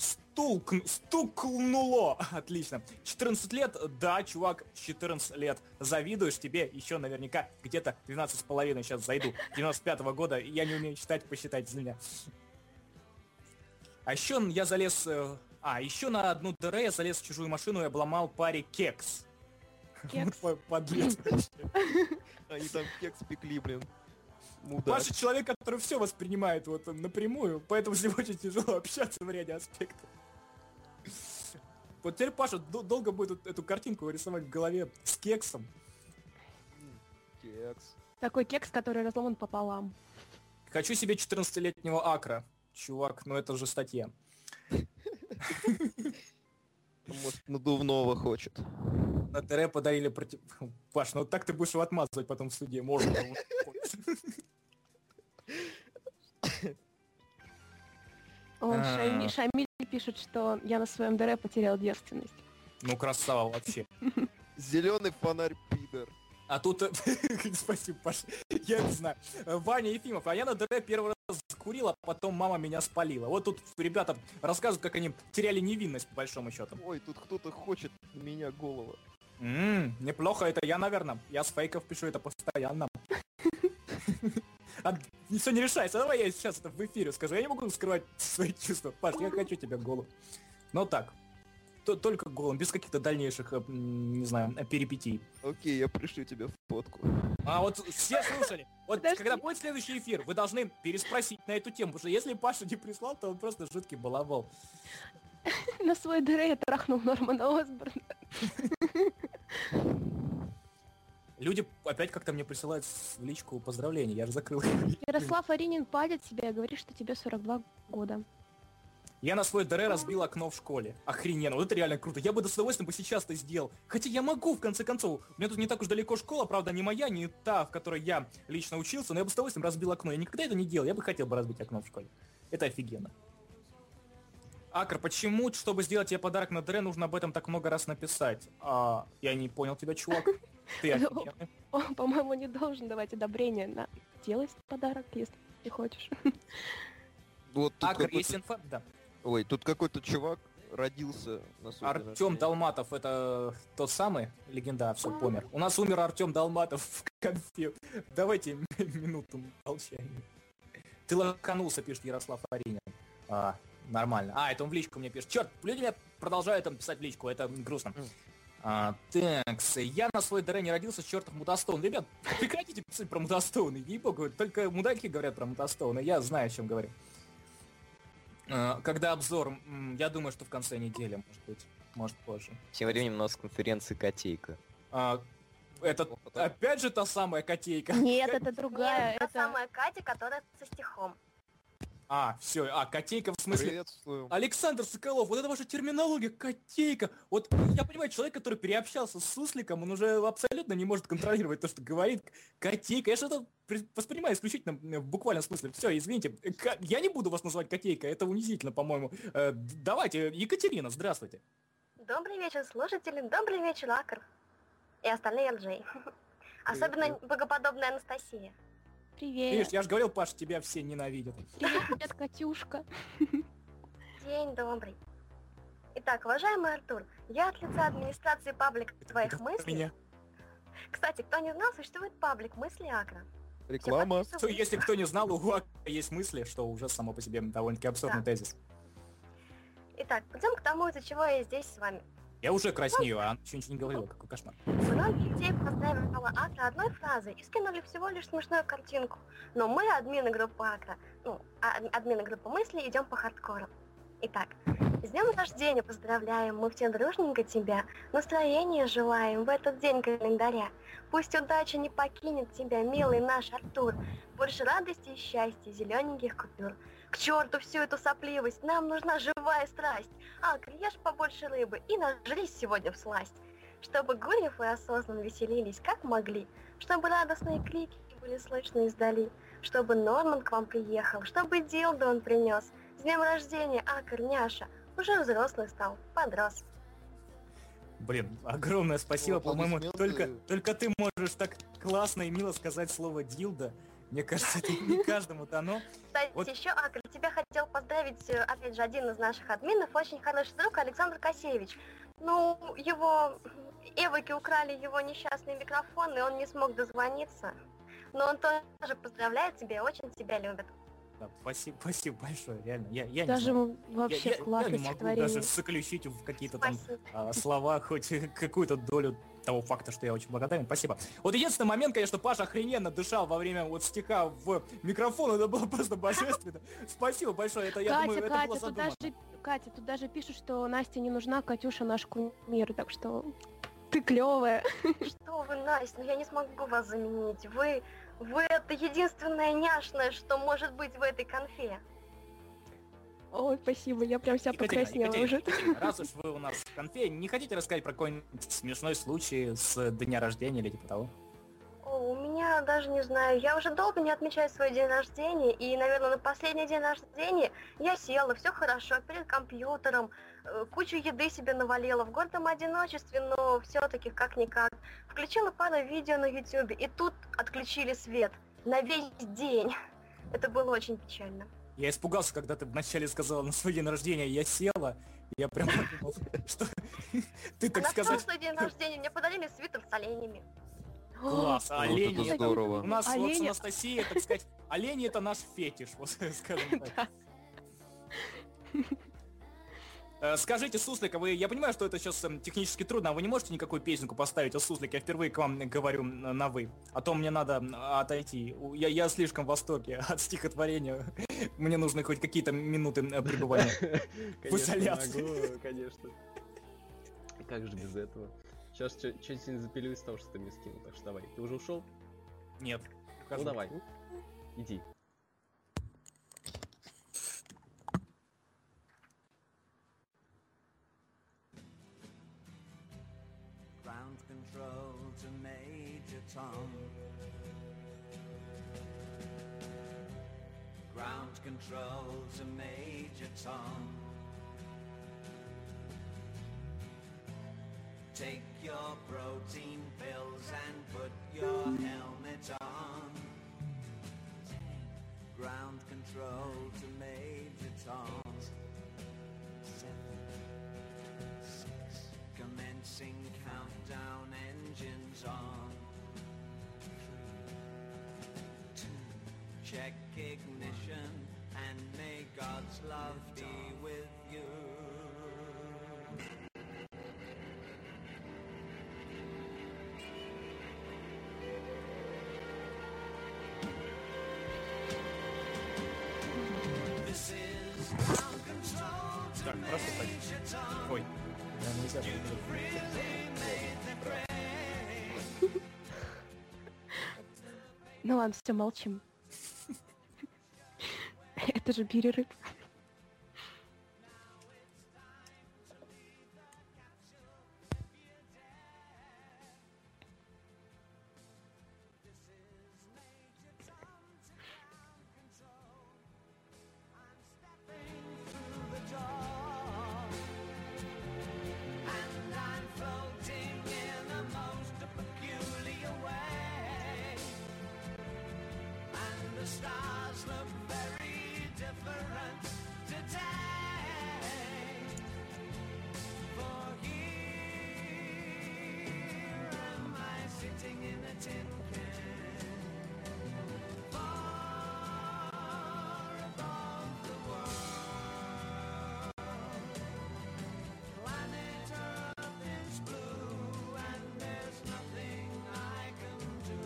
стукнуло? Отлично. 14 лет? Да, чувак, 14 лет. Завидуешь, тебе еще наверняка где-то 12,5. Сейчас зайду. 95-го года. Я не умею читать, посчитать за меня. А еще я залез... еще на одну ДР я залез в чужую машину и обломал паре кекс. Подлец. Они там кекс пекли, блин. Паша человек, который все воспринимает вот напрямую, поэтому с ним очень тяжело общаться в ряде аспектов. Вот теперь Паша долго будет эту картинку рисовать в голове с кексом. Кекс. Такой кекс, который разломан пополам. Хочу себе 14-летнего Акра. Чувак, это же статья. Может, надувного хочет. На ТР подарили против... Паш, так ты будешь его отмазывать потом в суде. Можно. Шамиль пишет, что я на своем ДР потерял девственность. Красава вообще. Зеленый фонарь пидор. А тут... Спасибо, Паш. Я не знаю. Ваня Ефимов. А я на ДР первый раз курил, а потом мама меня спалила. Вот тут ребята рассказывают, как они теряли невинность, по большому счету. Ой, тут кто-то хочет на меня голову. Неплохо, это я, наверное. Я с фейков пишу это постоянно. Все не решается. Давай я сейчас это в эфире скажу. Я не могу скрывать свои чувства. Паш, я хочу тебе голову. Так. Только голым, без каких-то дальнейших, не знаю, перипетий. Окей, я пришлю тебе фотку. Вот все слушали. Вот когда будет следующий эфир, вы должны переспросить на эту тему, потому что если Паша не прислал, то он просто жуткий балабол. На свой ДР я трахнул Нормана Осборна. Люди опять как-то мне присылают в личку поздравления, я же закрыл. Ярослав Аринин падит тебя и говорит, что тебе 42 года. Я на свой ДР разбил окно в школе. Охрененно, вот это реально круто. Я бы с удовольствием бы сейчас это сделал. Хотя я могу, в конце концов. У меня тут не так уж далеко школа, правда, не моя, не та, в которой я лично учился, но я бы с удовольствием разбил окно. Я никогда это не делал, я бы хотел бы разбить окно в школе. Это офигенно. Акр, почему, чтобы сделать тебе подарок на ДР, нужно об этом так много раз написать? Я не понял тебя, чувак. Ты офигенный. Он, по-моему, не должен давать одобрение на делать подарок, если ты хочешь. Вот тут Акр, какой-то- есть инфа? Да. Ой, тут какой-то чувак родился на свой день Артем рождения. Долматов, это тот самый? Легенда, все, помер. У нас умер Артем Долматов в конфе. Давайте минуту молчания. Ты лаканулся, пишет Ярослав Аринин. Нормально. Это он в личку мне пишет. Черт, люди мне продолжают там писать в личку, это грустно. Такс, я на свой ДР не родился с чертов Мутастоун. Ребят, прекратите писать про Мутастоуны, ей-богу, только мудаки говорят про Мутастоуны, я знаю, о чем говорю. Когда обзор, я думаю, что в конце недели, может быть, может позже. Тем временем у нас конференция Котейка. Это опять же та самая Котейка. Нет, это другая. Нет, та Это самая Катя, которая со стихом. Все, Котейка в смысле... Приветствую. Александр Соколов, вот это ваша терминология, Котейка. Вот я понимаю, человек, который переобщался с Сусликом, он уже абсолютно не может контролировать то, что говорит. Котейка, я что-то воспринимаю исключительно в буквальном смысле. Все, извините, я не буду вас называть Котейка, это унизительно, по-моему. Давайте, Екатерина, здравствуйте. Добрый вечер, слушатели. Добрый вечер, Акр. И остальные LJ. Особенно богоподобная Анастасия. привет. Видишь, я же говорил, Паш, тебя все ненавидят. Привет, Катюшка. День добрый. Итак, уважаемый Артур, я от лица администрации паблика твоих Это мыслей. меня. Кстати, кто не знал, существует паблик мысли Акра. Все Реклама. подписывайтесь. Если кто не знал, у Ака есть мысли, что уже само по себе довольно-таки абсурдный Да. тезис. Итак, пойдем к тому, из-за чего я здесь с вами. Я уже краснею, а она еще ничего не говорила, какой кошмар. Многие детей поздравила Акра одной фразой и скинули всего лишь смешную картинку. Но мы, админы группы Акра, админы группы мысли, идем по хардкору. Итак, с днем рождения поздравляем, мы все дружненько тебя, настроения желаем в этот день календаря. Пусть удача не покинет тебя, милый наш Артур, больше радости и счастья, зелененьких купюр. К черту всю эту сопливость, нам нужна живая страсть. Акр, ешь побольше рыбы и нажрись сегодня всласть. Чтобы Гурьев и осознанно веселились как могли, чтобы радостные крики были слышны издали, чтобы Норман к вам приехал, чтобы Дилду он принес. С днем рождения, Акр, няша, уже взрослый стал, подрос. Блин, огромное спасибо, по-моему, Аплодисменты. только ты можешь так классно и мило сказать слово «дилда». Мне кажется, это не каждому дано. Кстати, Вот. еще, Акр, тебя хотел поздравить, опять же, один из наших админов, очень хороший друг Александр Косевич. Ну, его эвоки украли его несчастный микрофон, и он не смог дозвониться. Но он тоже поздравляет тебя и очень тебя любит. Да, спасибо большое, реально. Я не Даже знаю. вообще Я классное не могу стихотворение. даже заключить в какие-то там Спасибо. слова, хоть какую-то долю того факта, что я очень благодарен. Спасибо. Вот единственный момент, конечно, Паша охрененно дышал во время вот стиха в микрофон, это было просто божественно. Спасибо большое, это, я думаю, это было задумано. Катя, тут даже пишут, что Настя не нужна, Катюша наш кумир, так что ты клевая. Что вы, Настя, ну я не смогу вас заменить. Вы это единственное няшное, что может быть в этой конфе. Ой, спасибо, я прям вся покраснела уже. Екатерина, раз уж вы у нас в конфе, не хотите рассказать про какой-нибудь смешной случай с дня рождения или типа того? О, у меня даже не знаю, я уже долго не отмечаю свой день рождения, и, наверное, на последний день рождения я села, все хорошо, перед компьютером, кучу еды себе навалила в гордом одиночестве, но все-таки как-никак. Включила пару видео на YouTube, и тут отключили свет на весь день. Это было очень печально. Я испугался, когда ты вначале сказала на свой день рождения, я села, я прям подумал, что ты, А так на сказать, прошлый день рождения мне подарили свитер с оленями. класс, Вот олени. это здорово. У нас вот с Олени. Анастасией, так сказать, олени это наш фетиш, вот скажем так. Скажите, Суслик, я понимаю, что это сейчас технически трудно, а вы не можете никакую песенку поставить о Суслике? Я впервые к вам говорю на «вы», а то мне надо отойти. Я слишком в восторге от стихотворения. Мне нужны хоть какие-то минуты пребывания в изоляции. Могу, конечно. Как же без этого? Сейчас что-нибудь запилю из того, что ты мне скинул, так что давай. Ты уже ушел? Нет. Ну давай. Иди. Tom. Ground control to Major Tom. Take your protein pills and put your helmet on. Ground control to Major Tom. 7, 6, commencing countdown, engines on. 3, 2, check ignition, and may God's love be with you. Так, просто так. Ой. Да, нельзя. Ну ладно, все, молчим. Это же перерыв. Stars look very different today. For here am I sitting in a tin can, far above the world. Planet Earth is blue and there's nothing I can do.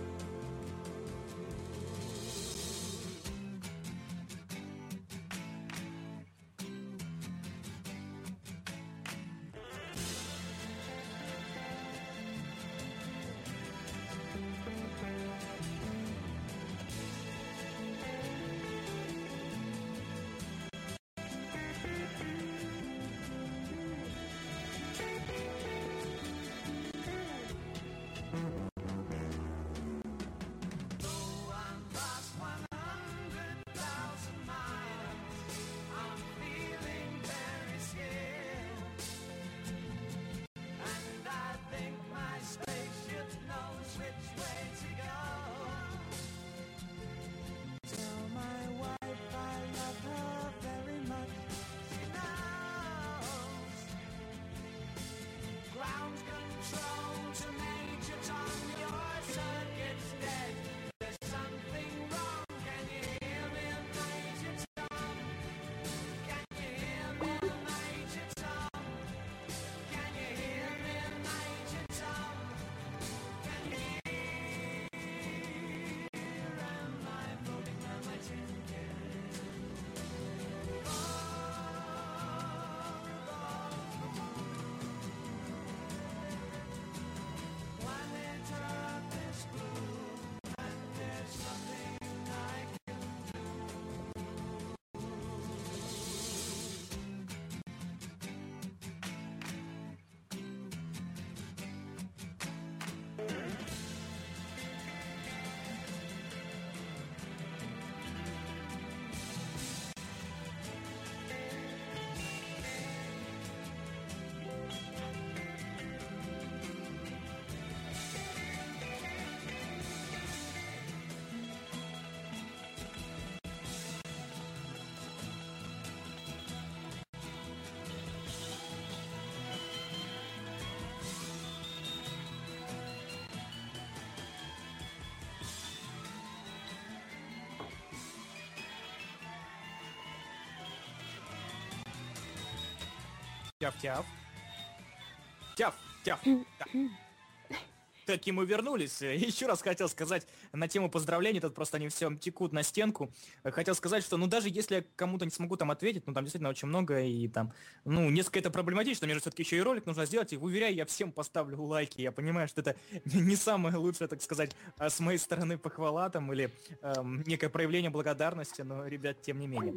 Тяв-тяв. Тяв-тяв. Таки мы вернулись. Еще раз хотел сказать на тему поздравлений, тут просто они все текут на стенку. Хотел сказать, что, ну, даже если я кому-то не смогу там ответить, ну, там действительно очень много, и там, ну, несколько это проблематично, мне же все-таки еще и ролик нужно сделать, и уверяю, я всем поставлю лайки, я понимаю, что это не самое лучшее, так сказать, с моей стороны похвала там, или некое проявление благодарности, но, ребят, тем не менее.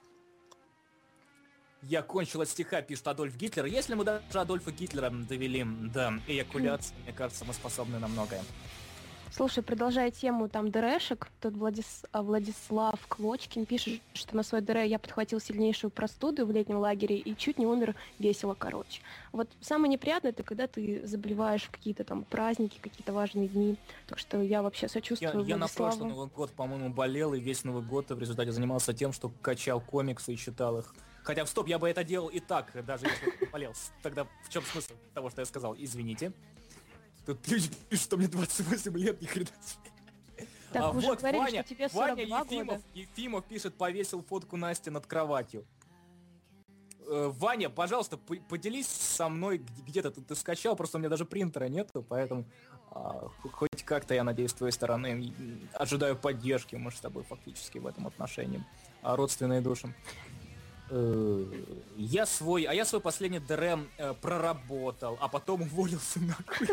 Я кончил от стиха, пишет Адольф Гитлер. Если мы даже Адольфа Гитлера довели до эякуляции, мне кажется, мы способны на многое. Слушай, продолжая тему там ДРшек, тут Владислав Клочкин пишет, что на свой ДР я подхватил сильнейшую простуду в летнем лагере и чуть не умер весело, короче. Вот самое неприятное, это когда ты заболеваешь в какие-то там праздники, какие-то важные дни. Так что я вообще сочувствую Я на Владиславу. прошлый Новый год, по-моему, болел, и весь Новый год в результате занимался тем, что качал комиксы и читал их. Хотя, стоп, я бы это делал и так, даже если бы болел. Тогда в чем смысл того, что я сказал? Извините. Тут люди пишут, что мне 28 лет, ни хрена себе. Так, уже Вот говорили, Ваня, что тебе Ваня 42 года. Ефимов пишет, повесил фотку Насти над кроватью. Ваня, пожалуйста, поделись со мной где-то. Ты скачал, просто у меня даже принтера нету, поэтому хоть как-то, я надеюсь, с твоей стороны ожидаю поддержки, мы с тобой фактически в этом отношении родственные души. Я свой последний ДРМ проработал, а потом уволился нахуй.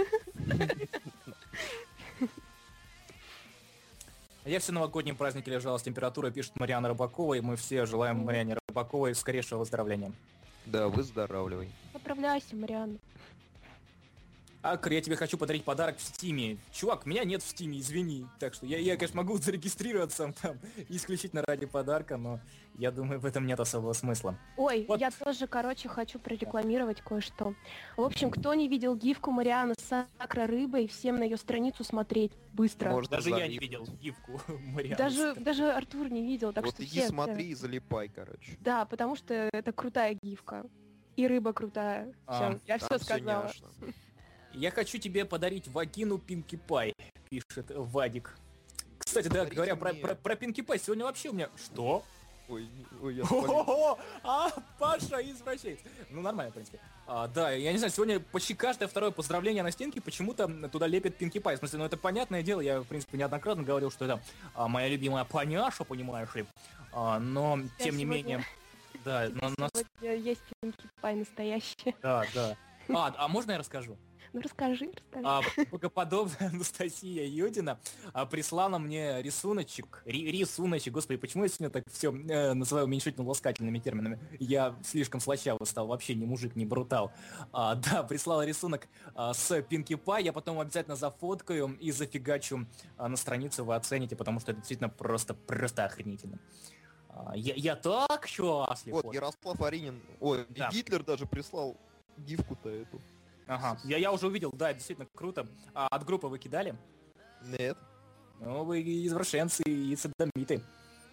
Я все новогодние праздники лежала с температурой, пишет Мариана Рыбакова, и мы все желаем Мариане Рыбаковой скорейшего выздоровления. Да, выздоравливай. Поправляйся, Марианна. Акр, я тебе хочу подарить подарок в Стиме. Чувак, меня нет в Стиме, извини. Так что я, конечно, могу зарегистрироваться там исключительно ради подарка, но я думаю, в этом нет особого смысла. Ой, Вот. я тоже, хочу прорекламировать кое-что. В общем, кто не видел гифку Марианы с сакро-рыбой, всем на ее страницу смотреть быстро. Можно Даже я не залипнуть. видел гифку Марианы. Даже Артур не видел, так Вот что иди все... смотри и залипай, короче. Да, потому что это крутая гифка. И рыба крутая. Всё, я все Там всё сказала. няшно. Я хочу тебе подарить вагину Пинки Пай, пишет Вадик. Кстати, да, Подарите говоря мне. про Пинки Пай, сегодня вообще у меня... Что? Ой, я спалил. О-о-о! Паша извращенец. Ну, нормально, в принципе. Да, я не знаю, сегодня почти каждое второе поздравление на стенке почему-то туда лепит Пинки Пай. В смысле, ну это понятное дело, я, в принципе, неоднократно говорил, что это моя любимая поняша, понимаешь ли. Но, Я тем не сегодня- менее... Да, Сегодня есть Пинки Пай настоящий. да. А можно я расскажу? Ну расскажи. Богоподобная Анастасия Юдина прислала мне рисуночек, господи, почему я сегодня так все называю уменьшительно-ласкательными терминами? Я слишком слащавый стал, вообще не мужик, не брутал. Да, прислала рисунок с Пинки Пай, я потом обязательно зафоткаю и зафигачу на страницу, вы оцените, потому что это действительно просто охренительно. Я так счастлив. Вот, Ярослав Аринин. Ой, и Да. Гитлер даже прислал гифку-то эту. Ага, я уже увидел, да, действительно круто. От группы вы кидали? Нет. Ну, вы извращенцы и садомиты.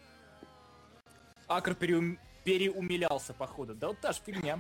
Акр переумилялся, походу. Да вот та ж фигня.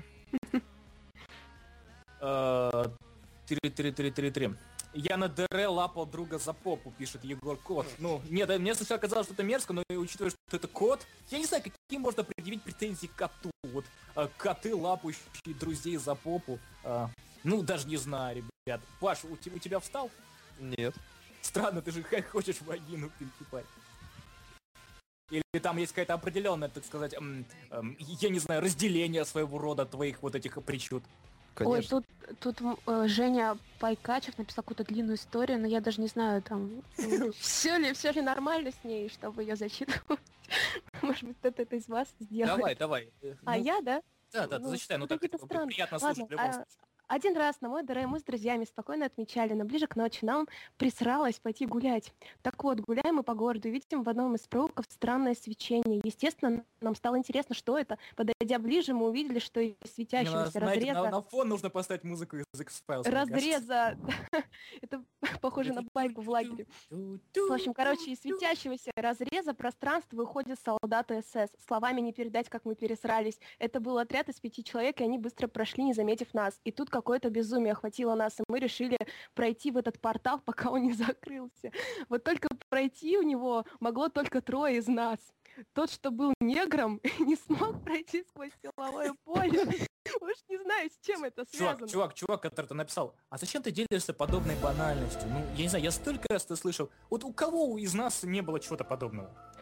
3. Я на ДР лапал друга за попу, пишет Егор Кот. Ну, нет, мне сначала казалось, что это мерзко, но учитывая, что это кот, я не знаю, какие можно предъявить претензии к коту. Вот коты, лапающие друзей за попу. Ну, даже не знаю, ребят. Паш, у тебя встал? Нет. Странно, ты же хочешь вагину Пинки Пай. Или там есть какая-то определенная, так сказать, я не знаю, разделение своего рода твоих вот этих причуд. Конечно. Ой, тут Женя Пайкачев написал какую-то длинную историю, но я даже не знаю, там, все ли нормально с ней, чтобы ее зачитывать. Может быть, кто-то из вас сделает. Давай. А Ну, я, да? Да, ну, зачитай, ну ну, так какие-то странные. приятно Ладно, слушать в любом случае. Один раз на мой ДР мы с друзьями спокойно отмечали, но ближе к ночи нам присралось пойти гулять. Так вот, гуляем мы по городу и видим в одном из проулков странное свечение. Естественно, нам стало интересно, что это. Подойдя ближе, мы увидели, что из светящегося Знаете, разреза... на фон нужно поставить музыку из X-Files. мне кажется. Разреза... Это похоже на байку в лагере. В общем, из светящегося разреза пространства выходят солдаты СС. Словами не передать, как мы пересрались. Это был отряд из 5 человек, и они быстро прошли, не заметив нас. И тут какое-то безумие охватило нас, и мы решили пройти в этот портал, пока он не закрылся. Вот только пройти у него могло только 3 из нас. Тот, что был негром, не смог пройти сквозь силовое поле. Уж не знаю, с чем это связано. Чувак, который это написал, а зачем ты делишься подобной банальностью? Ну, я не знаю, я столько раз это слышал. Вот у кого из нас не было чего-то подобного?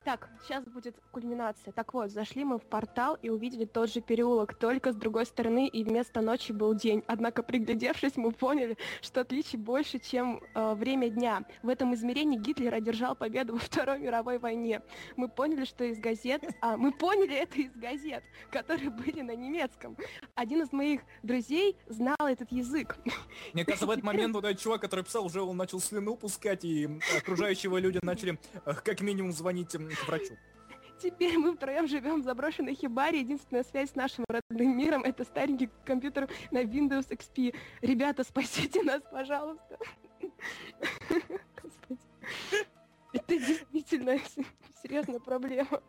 Так, сейчас будет кульминация. Так вот, зашли мы в портал и увидели тот же переулок, только с другой стороны, и вместо ночи был день. Однако, приглядевшись, мы поняли, что отличий больше, чем время дня. В этом измерении Гитлер одержал победу во Второй мировой войне. Мы поняли, что из газет... мы поняли это из газет, которые были на немецком. Один из моих друзей знал этот язык. Мне кажется, в этот момент вот этот чувак, который писал, уже он начал слюну пускать, и окружающие его люди начали как минимум звонить к врачу. Теперь мы втроем живем в заброшенной хибаре. Единственная связь с нашим родным миром — это старенький компьютер на Windows XP. Ребята, спасите нас, пожалуйста. Господи. Это действительно серьезная проблема.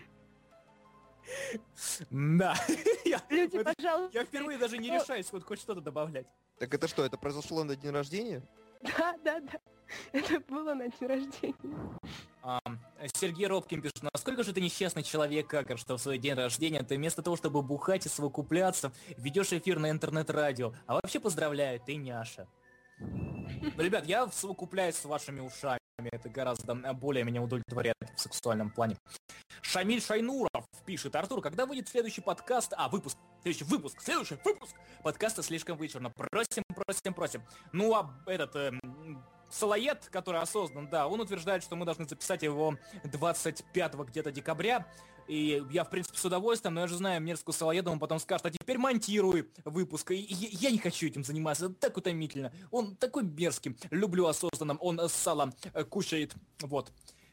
Да. Люди, пожалуйста. Я впервые даже не решаюсь хоть что-то добавлять. Так это что, это произошло на день рождения? Да. Это было на день рождения. Сергей Робкин пишет: насколько же ты несчастный человек, Какар, что в свой день рождения ты вместо того, чтобы бухать и совокупляться, ведешь эфир на интернет-радио. А вообще поздравляю, ты няша. Ну, ребят, я совокупляюсь с вашими ушами. Это гораздо более меня удовлетворяет в сексуальном плане. Шамиль Шайнуров пишет: Артур, когда выйдет следующий подкаст? Следующий выпуск подкаста слишком вычурно. Просим. Ну, этот Салаед, который осознан, да, он утверждает, что мы должны записать его 25 где-то декабря. И я, в принципе, с удовольствием, но я же знаю мерзкую Салаеда, он потом скажет: а теперь монтируй выпуск. И я не хочу этим заниматься, это так утомительно. Он такой мерзкий. Люблю осознанным, он сало кушает. Вот.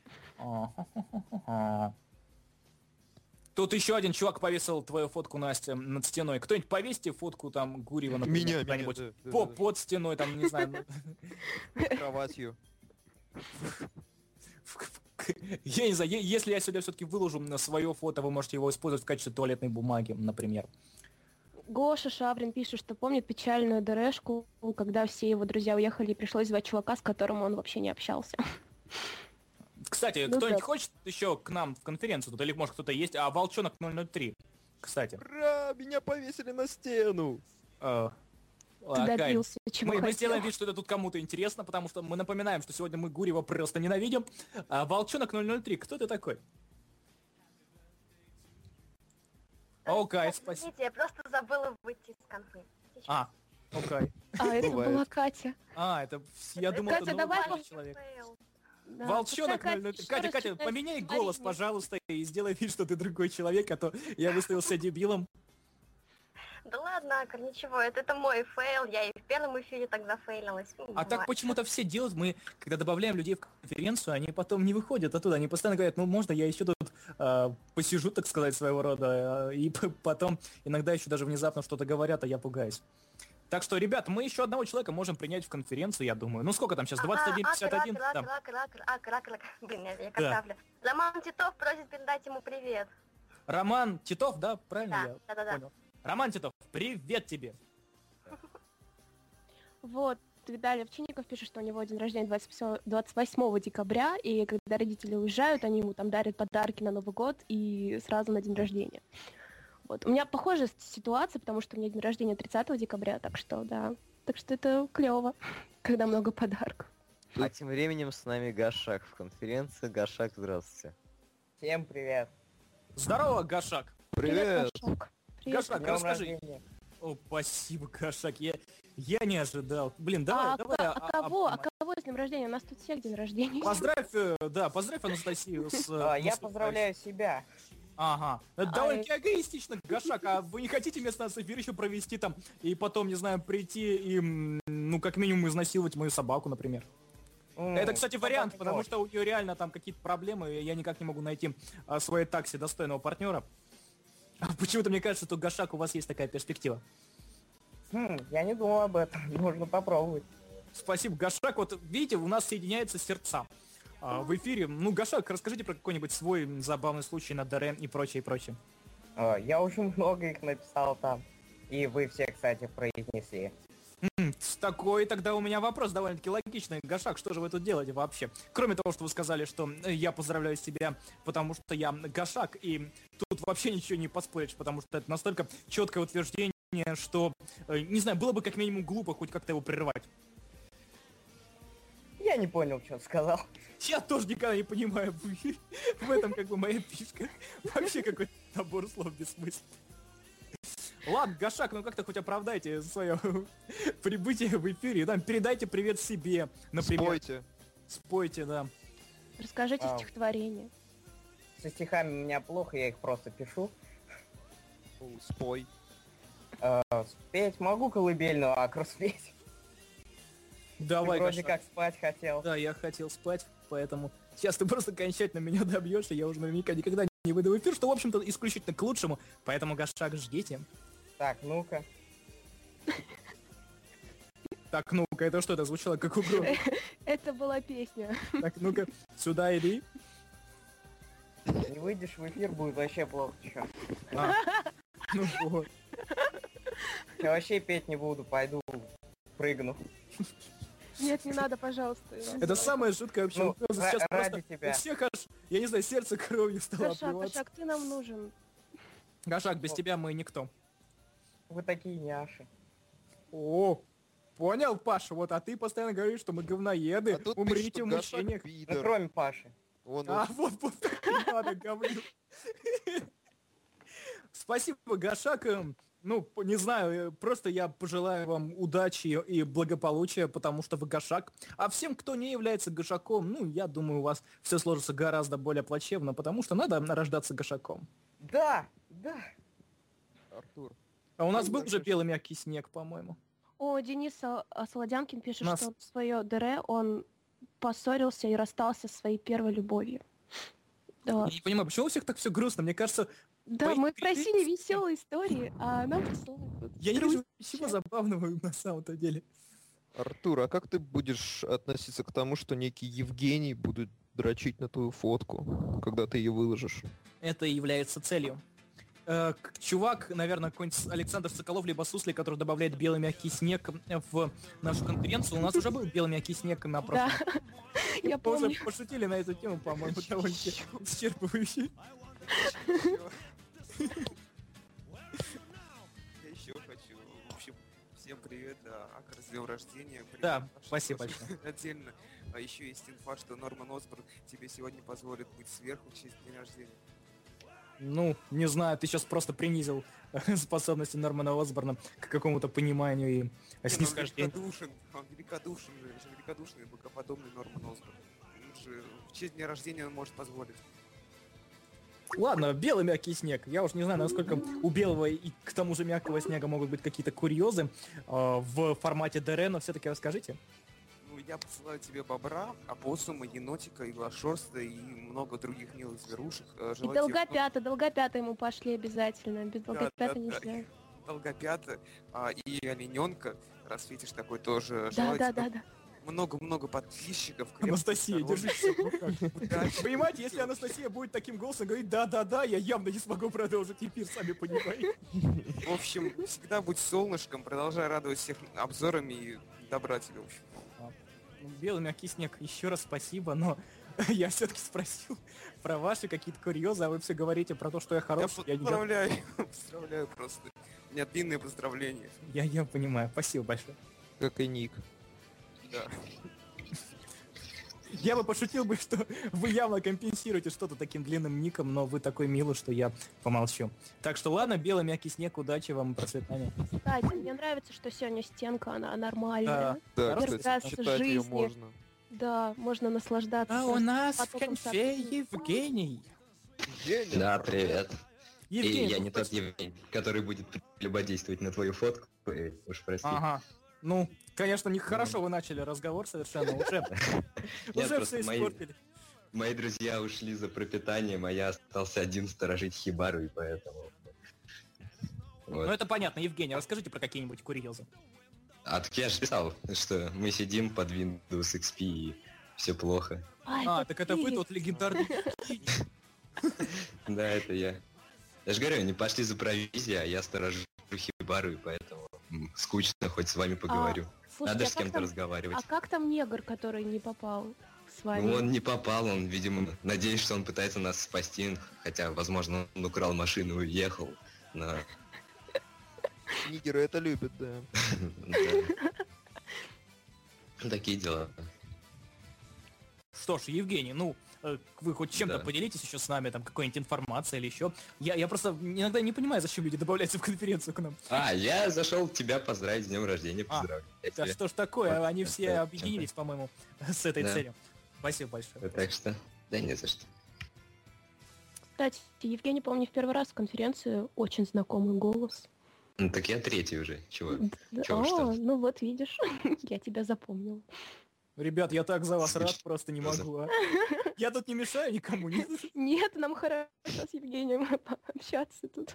Тут еще один чувак повесил твою фотку, Настя, над стеной. Кто-нибудь повесьте фотку там Гурьева, например, куда-нибудь под стеной, там, не знаю. Кроватью. Я не знаю, если я сюда все-таки выложу на свое фото, вы можете его использовать в качестве туалетной бумаги, например. Гоша Шаврин пишет, что помнит печальную ДРшку, когда все его друзья уехали и пришлось звать чувака, с которым он вообще не общался. Кстати, кто-нибудь хочет еще к нам в конференцию тут, или может кто-то есть? А Волчонок 003, кстати. Ура, меня повесили на стену. Ты добился, чего мы сделаем вид, что это тут кому-то интересно, потому что мы напоминаем, что сегодня мы Гурьева просто ненавидим. Волчонок 003, кто ты такой? Окей, спасибо. Я просто забыла выйти из конфы. Окей. Это была Катя. Это... Я думал, Катя, это давай новый человек. Да, Волчонок пускай 003. Катя, читать поменяй сценарий. голос, пожалуйста, и сделай вид, что ты другой человек, а то я выставился дебилом. Да ладно, Акар, ничего, это мой фейл, я и в первом эфире так зафейлилась. А так почему-то все делают, мы, когда добавляем людей в конференцию, они потом не выходят оттуда, они постоянно говорят: ну можно я еще тут посижу, так сказать, своего рода, и потом иногда еще даже внезапно что-то говорят, а я пугаюсь. Так что, ребят, мы еще одного человека можем принять в конференцию, я думаю. Ну сколько там сейчас, 21:51? Блин, я картавлю. Роман Титов просит передать ему привет. Роман Титов, да? Правильно я Да. понял? Роман Титов, привет тебе! Вот, Виталий Овчинников пишет, что у него день рождения 28 декабря, и когда родители уезжают, они ему там дарят подарки на Новый год и сразу на день рождения. Вот. У меня похожая ситуация, потому что у меня день рождения 30 декабря, так что, да. Так что это клево, когда много подарков. А тем временем с нами Гашак в конференции. Гашак, здравствуйте. Всем привет. Здорово, Гашак! Привет! Гашак. Привет. Гашак, Днём расскажи. рождения. О, спасибо, Гашак, я не ожидал. Блин, давай. Кого с днем рождения? У нас тут всех день рождения. Поздравь Анастасию с... Я поздравляю себя. Ага. Это довольно эгоистично, Гашак, а вы не хотите вместо нас эфир еще провести там, и потом, не знаю, прийти и, ну, как минимум, изнасиловать мою собаку, например? Это, кстати, вариант, потому что у нее реально там какие-то проблемы, и я никак не могу найти своей такси достойного партнера. Почему-то мне кажется, что, Гашак, у вас есть такая перспектива. Я не думал об этом, нужно попробовать. Спасибо, Гашак. Вот видите, у нас соединяются сердца в эфире. Ну, Гашак, расскажите про какой-нибудь свой забавный случай на ДР и прочее, и прочее. Я уже много их написал там. И вы все, кстати, произнесли. Такой тогда у меня вопрос довольно-таки логичный. Гашак, что же вы тут делаете вообще? Кроме того, что вы сказали, что я поздравляю себя, потому что я Гашак, и тут вообще ничего не поспоришь, потому что это настолько четкое утверждение, что, не знаю, было бы как минимум глупо хоть как-то его прерывать. Я не понял, что ты сказал. Я тоже никогда не понимаю. В этом как бы моя фишка. Вообще какой-то набор слов бессмысленный. Ладно, Гашак, ну как-то хоть оправдайте свое прибытие в эфире. Да, передайте привет себе, например. Спойте. Спойте, да. Расскажите Вау. стихотворение. Со стихами у меня плохо, я их просто пишу. Спой. Спеть могу колыбельную, а спеть. Давай, Ты вроде Гашак. как спать хотел. Да, я хотел спать, поэтому сейчас ты просто окончательно меня добьешь, и я уже наверняка никогда не выйду в эфир, что, в общем-то, исключительно к лучшему. Поэтому, Гашак, ждите. Так, ну-ка. Так, ну-ка, это что, это звучало как угроза? Это была песня. Так, ну-ка, сюда иди. Не выйдешь в эфир, будет вообще плохо. Чё? А, ну вот. Я вообще петь не буду, пойду прыгну. Нет, не надо, пожалуйста. Это самая жуткая вообще Ну, угроза. Сейчас ради просто тебя. у всех аж, я не знаю, сердце кровью стало Гашак, обливаться. Гашак, ты нам нужен. Гашак, без тебя мы никто. Вы такие няши. О, понял, Паша, вот, а ты постоянно говоришь, что мы говноеды, А тут пишут, умрите что в Гашак мучениях. Ну, пидор. кроме Паши. Он А, вот так и надо, говорю. Спасибо, Гашак. Ну, не знаю, просто я пожелаю вам удачи и благополучия, потому что вы Гашак. А всем, кто не является Гашаком, ну, я думаю, у вас все сложится гораздо более плачевно, потому что надо рождаться Гашаком. Да, да. Артур. А у нас Ну, был да, же конечно. белый мягкий снег, по-моему. О, Денис Солодянкин пишет, Нас- что в свое ДР он поссорился и расстался со своей первой любовью. Да, Я не понимаю, почему у всех так все грустно? Мне кажется, да, По- мы просили веселые истории, а нам присылают вот я не вижу грусть. ничего забавного на самом-то деле. Артур, а как ты будешь относиться к тому, что некий Евгений будет дрочить на твою фотку, когда ты ее выложишь? Это и является целью. Чувак, наверное, какой-нибудь Александр Соколов, либо Сусли, который добавляет белый мягкий снег в нашу конференцию. У нас уже был белый мягкий снег на прошлом. Да, я Мы уже помню. пошутили на эту тему, по-моему, довольно исчерпывающе. Я еще хочу. В общем, всем привет, Акр, с днем рождения. Привет, Да, Паша, спасибо тоже большое. Отдельно. А еще есть инфа, что Норман Осборн тебе сегодня позволит быть сверху в честь дня рождения. Ну, не знаю, ты сейчас просто принизил способности Нормана Осборна к какому-то пониманию и Не, ну, он снисхождению. великодушный, богоподобный Норман Осборн. Он же в честь дня рождения он может позволить. Ладно, белый мягкий снег. Я уж не знаю, насколько у белого и к тому же мягкого снега могут быть какие-то курьезы в формате ДР, но все-таки расскажите. Ну, я посылаю тебе бобра, опоссума, енотика, иглошерста и много других милых зверушек. И Желаю тебе долгопята ему пошли обязательно. Без долгопята не да. ждем. долгопята и олененка, раз видишь, такой тоже. Да, Желаю да, тебе да, да. много-много подписчиков. крепкого Анастасия, здоровья. держись себя в руках. Удачи. Понимаете, если Анастасия будет таким голосом говорить «да-да-да», я явно не смогу продолжить эфир, сами понимаете. В общем, всегда будь солнышком, продолжай радовать всех обзорами и добра тебе, в общем. Белый мягкий снег, еще раз спасибо, но я все-таки спросил про ваши какие-то курьезы, а вы все говорите про то, что я Я хороший. Я, поздравляю просто. У меня длинные поздравления. я понимаю, спасибо большое. Как и ник. Да. Я бы пошутил бы, что вы явно компенсируете что-то таким длинным ником, но вы такой милый, что я помолчу. Так что ладно, белый мягкий снег, удачи вам, процветания. Кстати, мне нравится, что сегодня стенка, она нормальная. Да, Хорошо. кстати, Раз читать ее жизни. можно. Да, можно наслаждаться. А у просто нас в потоком конфе сообщений. Евгений. Евгений. Да, привет. И Евгений, я ну, не тот Евгений, который будет любодействовать на твою фотку. Уж прости. Ага. Ну, конечно, нехорошо вы начали разговор совершенно. Уже Нет, все просто испортили. мои друзья ушли за пропитанием, а я остался один сторожить хибару, и поэтому... Ну Вот. это понятно, Евгений, расскажите про какие-нибудь курьезы. А так я же писал, что мы сидим под Windows XP и все плохо. А, так это вы тот легендарный. Да, это я. Я же говорю, они пошли за провизией, а я сторожу хибару, и поэтому скучно, хоть с вами поговорю. Слушайте, Надо а же с как кем-то там- разговаривать. А как там негр, который не попал с вами? Ну, он не попал, он, видимо, надеюсь, что он пытается нас спасти, хотя, возможно, он украл машину и уехал. Но... Нигеры это любят, да. да. Такие дела. что ж, Евгений, ну, вы хоть чем-то Да. поделитесь еще с нами, там, какой-нибудь информацией или еще. Я просто иногда не понимаю, зачем люди добавляются в конференцию к нам. Я зашел тебя поздравить с днем рождения, поздравляю. Да что ж такое, Вот, они это все чем-то. объединились, по-моему, с этой Да. целью. Спасибо большое. Так что, да не за что. Кстати, Евгений, помню, в первый раз в конференцию очень знакомый голос. Ну так я третий уже, чего? Да, Чего уж там. ну вот видишь, я тебя запомнил. Ребят, я так за вас рад, Слышь, просто не что за- могу. А. Я тут не мешаю никому, нет? Нет, нам хорошо с Евгением пообщаться тут.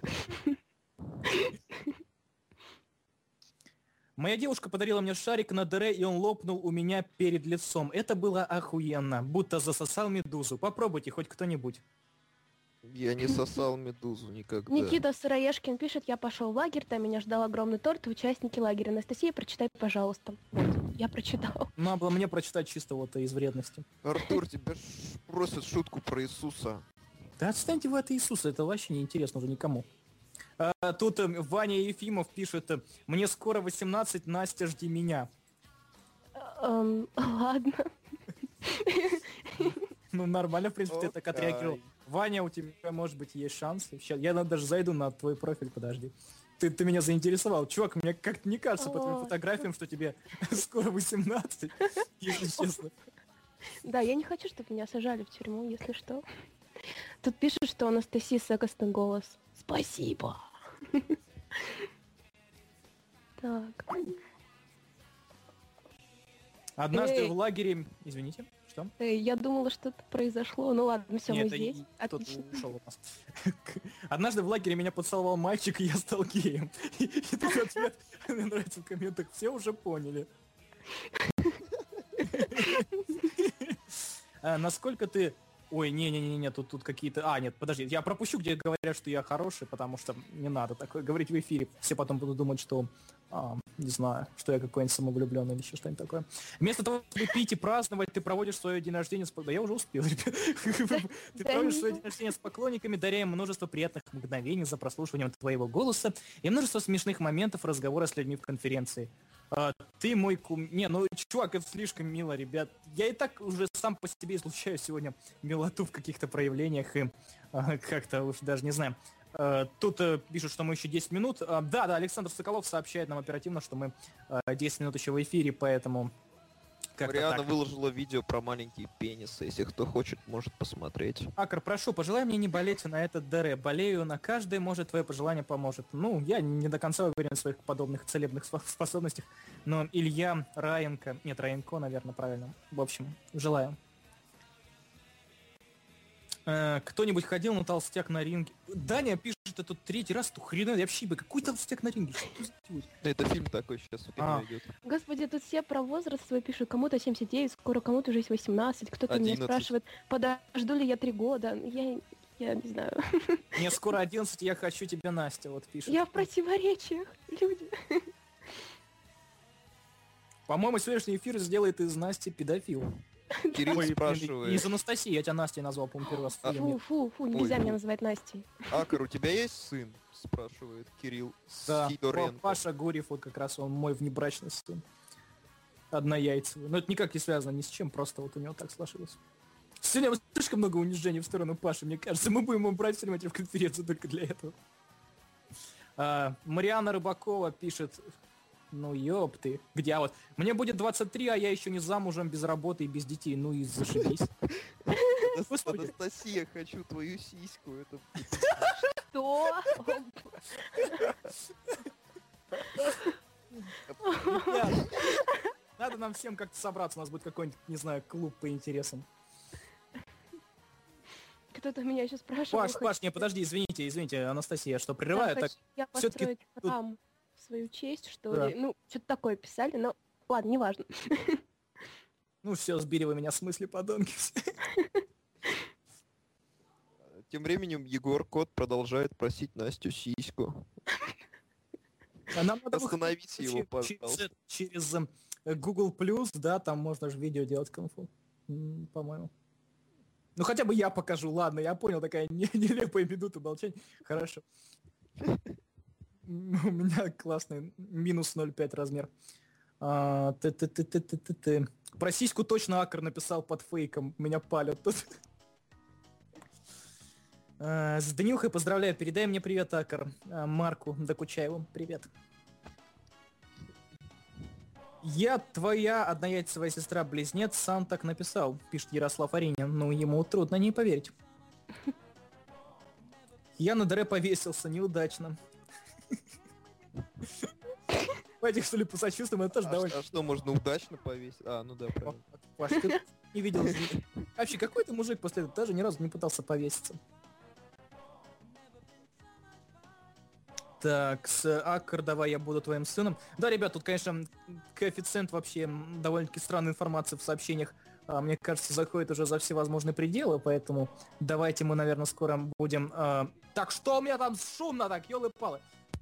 Моя девушка подарила мне шарик на дыре, и он лопнул у меня перед лицом. Это было охуенно, будто засосал медузу. Попробуйте хоть кто-нибудь. Я не сосал медузу никогда. Никита Сыроежкин пишет, я пошел в лагерь, там меня ждал огромный торт, и участники лагеря. Анастасия, прочитай, пожалуйста. Вот, я прочитала. Надо было мне прочитать чисто вот из вредности. Артур, тебя просят шутку про Иисуса. Да отстаньте вы от Иисуса, это вообще не интересно уже никому. Тут Ваня Ефимов пишет, мне скоро 18, Настя, жди меня. Ладно. Ну нормально, в принципе, ты так отреагировал. Ваня, у тебя, может быть, есть шанс. Сейчас, я даже зайду на твой профиль, подожди. Ты меня заинтересовал. Чувак, мне как-то не кажется по твоим фотографиям, что тебе скоро 18, если честно. Да, я не хочу, чтобы меня сажали в тюрьму, если что. Тут пишут, что у Анастасии секостный голос. Спасибо. Так. Однажды Эй. в лагере... Извините, что? Я думала, что-то произошло. Ну ладно, все, мы Нет, здесь. кто-то Отлично. ушел от нас. Однажды в лагере меня поцеловал мальчик, и я стал геем. И тут ответ, мне нравится в комментах, все уже поняли. Насколько ты... Ой, не-не-не, тут какие-то... нет, подожди, я пропущу, где говорят, что я хороший, потому что не надо такое говорить в эфире. Все потом будут думать, что, не знаю, что я какой-нибудь самовлюбленный или еще что-нибудь такое. Вместо того, чтобы пить и праздновать, ты проводишь свой день рождения с... Да я уже успел, ребят. Ты проводишь свой день рождения с поклонниками, даря им множество приятных мгновений за прослушиванием твоего голоса и множество смешных моментов разговора с людьми в конференции. Ты мой кум... Не, ну, чувак, это слишком мило, ребят. Я и так уже сам по себе излучаю сегодня милоту в каких-то проявлениях и как-то уж даже не знаю. Тут пишут, что мы еще 10 минут. Да, Александр Соколов сообщает нам оперативно, что мы 10 минут еще в эфире, поэтому... Мариана выложила видео про маленькие пенисы. Если кто хочет, может посмотреть. Акар, прошу, пожелай мне не болеть на этот ДР. Болею на каждый, может, твое пожелание поможет. Ну, я не до конца уверен в своих подобных целебных способностях, но Илья Раенко... Нет, Раенко, наверное, правильно. В общем, желаю. Кто-нибудь ходил на толстяк на ринге? Даня пишет это третий раз, то хрена, я вообще какой толстяк на ринге? Это фильм такой сейчас в кино идет. Господи, тут все про возраст свой пишут. Кому-то 79, скоро кому-то уже 18. Кто-то меня 11. спрашивает, подожду ли я 3 года. Я не знаю. Мне скоро 11, я хочу тебя, Настя, вот пишет. Я в противоречиях, люди. По-моему, сегодняшний эфир сделает из Насти педофила. Кирилл Ой, спрашивает. Из Анастасии, я тебя Настей назвал, по-моему, первый раз. Или нет? Фу, нельзя меня называть Настей. Акар, у тебя есть сын? Спрашивает Кирилл Да, Сидоренко. Паша Гурьев, вот как раз он мой внебрачный сын. Однояйцевый. Но это никак не связано ни с чем, просто вот у него так сложилось. Сегодня слишком много унижений в сторону Паши, мне кажется. Мы будем его брать в конференцию только для этого. Мариана Рыбакова пишет... Ну ёпты. Где вот? Мне будет 23, а я еще не замужем, без работы и без детей. Ну и зашибись. Анастасия, хочу твою сиську. Это... Что? Надо нам всем как-то собраться, у нас будет какой-нибудь, не знаю, клуб по интересам. Кто-то меня еще спрашивал. Паш, не, подожди, извините, Анастасия, что прерываю. Так, я всё-таки построить храм в свою честь, что Да. ли. Ну, что-то такое писали, но ладно, неважно. Ну все, сбили вы меня с мысли, подонки. Тем временем Егор Кот продолжает просить Настю сиську. Нам надо Остановите его, пожалуйста. Через Google+, да, там можно же видео делать конфу, по-моему. Ну хотя бы я покажу, ладно, я понял, такая нелепая минута молчания. Хорошо. У меня классный минус 0,5 размер. Ты. Про сиську точно Акр написал под фейком. Меня палят тут. С Данилхой поздравляю. Передай мне привет, Акр. Марку Докучаеву привет. Я твоя однояйцевая сестра-близнец, сам так написал, пишет Ярослав Аринин. Ну, ему трудно не поверить. Я на ДР повесился, неудачно. Пойди, что ли, посочувствуем, это тоже довольно... А что, можно удачно повесить? Ну да, правильно. Паш, ты не видел. Вообще, какой ты мужик после этого даже ни разу не пытался повеситься. Так, с Акр, давай я буду твоим сыном. Да, ребят, тут, конечно, коэффициент вообще довольно-таки странной информации в сообщениях, мне кажется, заходит уже за всевозможные пределы, поэтому давайте мы, наверное, скоро будем... Так, что у меня там шумно так, ёлы-палы?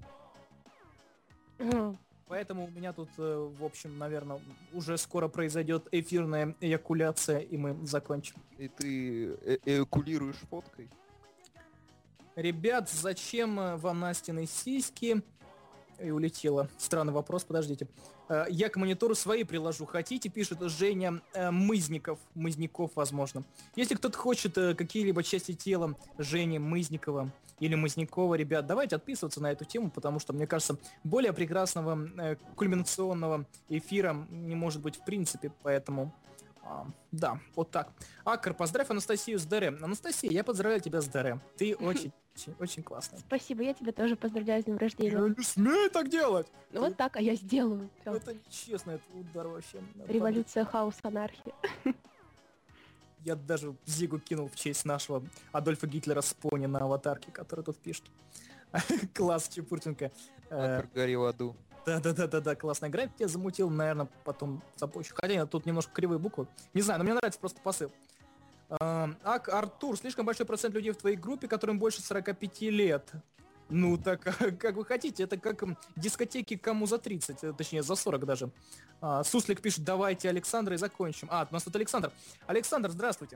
Поэтому у меня тут, в общем, наверное, уже скоро произойдет эфирная эякуляция, и мы закончим. И ты эякулируешь фоткой? Ребят, зачем вам Настины сиськи? И улетела. Странный вопрос, подождите. Я к монитору свои приложу. Хотите, пишет Женя Мызников. Мызняков, возможно. Если кто-то хочет какие-либо части тела Жени Мызникова или Мызнякова, ребят, давайте отписываться на эту тему, потому что, мне кажется, более прекрасного кульминационного эфира не может быть в принципе, поэтому... да, вот так. Акр, поздравь Анастасию с ДР. Анастасия, я поздравляю тебя с ДР. Ты очень классная. Спасибо, я тебя тоже поздравляю с днем рождения. Я не смею так делать! Ну вот так, а я сделаю. Всё. Это нечестно, это удар вообще. Революция, хаос, анархия. Я даже Зигу кинул в честь нашего Адольфа Гитлера с пони на аватарке, который тут пишет. Класс, Чепурченко. Акр, гори в аду. Да, классная игра. Я замутил, наверное, потом запущу. Хотя тут немножко кривые буквы. Не знаю, но мне нравится просто посыл. Артур, слишком большой процент людей в твоей группе, которым больше 45 лет. Ну так, как вы хотите, это как дискотеки кому за 30, точнее за 40 даже. Суслик пишет, давайте Александра и закончим. У нас тут Александр. Александр, здравствуйте.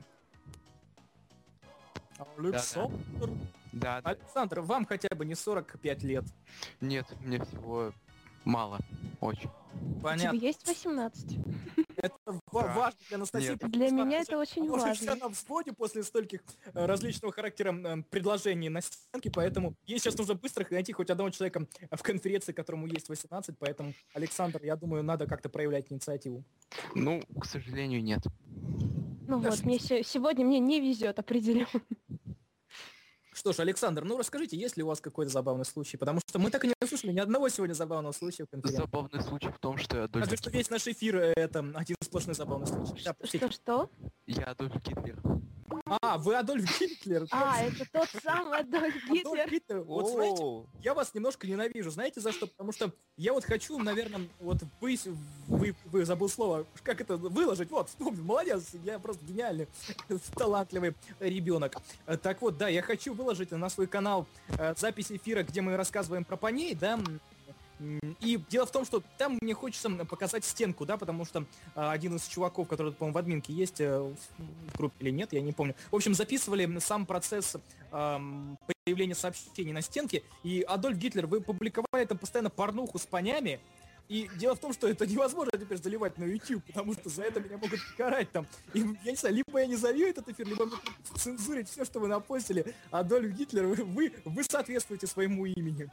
Александр? Да. Александр, вам хотя бы не 45 лет? Нет, мне всего мало, очень. Понятно. Тебе есть 18? Это важно для Анастасии. Для меня это очень важно. Вся на взводе после стольких различного характера предложений на стенке, поэтому ей сейчас нужно быстро найти хоть одного человека в конференции, которому есть 18, поэтому, Александр, я думаю, надо как-то проявлять инициативу. Ну, к сожалению, нет. Ну вот, сегодня мне не везет определенно. Что ж, Александр, ну расскажите, есть ли у вас какой-то забавный случай? Потому что мы так и не услышали ни одного сегодня забавного случая в конференции. Забавный случай в том, что я Адольф Гитлер. Что весь наш эфир это один сплошной забавный случай. Что? Я Адольф Гитлер. Вы Адольф Гитлер? Это тот самый Адольф Гитлер. Вот знаете, я вас немножко ненавижу. Знаете за что? Потому что я вот хочу, наверное, вот вы забыл слово, как это выложить. Вот, вспомнил, молодец, я просто гениальный, талантливый ребенок. Так вот, да, я хочу выложить на свой канал запись эфира, где мы рассказываем про поней, да. И дело в том, что там мне хочется показать стенку, да, потому что один из чуваков, который, по-моему, в админке есть, в группе или нет, я не помню. В общем, записывали сам процесс появления сообщений на стенке, и Адольф Гитлер, вы публиковали там постоянно порнуху с понями, и дело в том, что это невозможно теперь заливать на YouTube, потому что за это меня могут карать там. И, я не знаю, либо я не залью этот эфир, либо мне цензурить все, что вы напостили. Адольф Гитлер, вы соответствуете своему имени.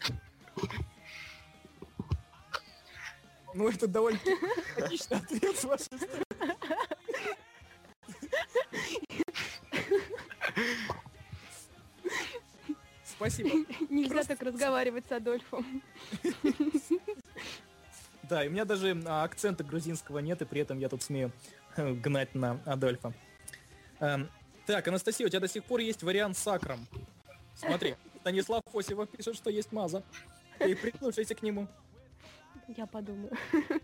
Ну, это довольно логичный ответ с вашей стороны. Спасибо. Нельзя так разговаривать с Адольфом. Да, и у меня даже акцента грузинского нет, и при этом я тут смею гнать на Адольфа. Так, Анастасия, у тебя до сих пор есть вариант с Акром. Смотри, Станислав Фосевов пишет, что есть маза. И прислушайся к нему. Я подумаю.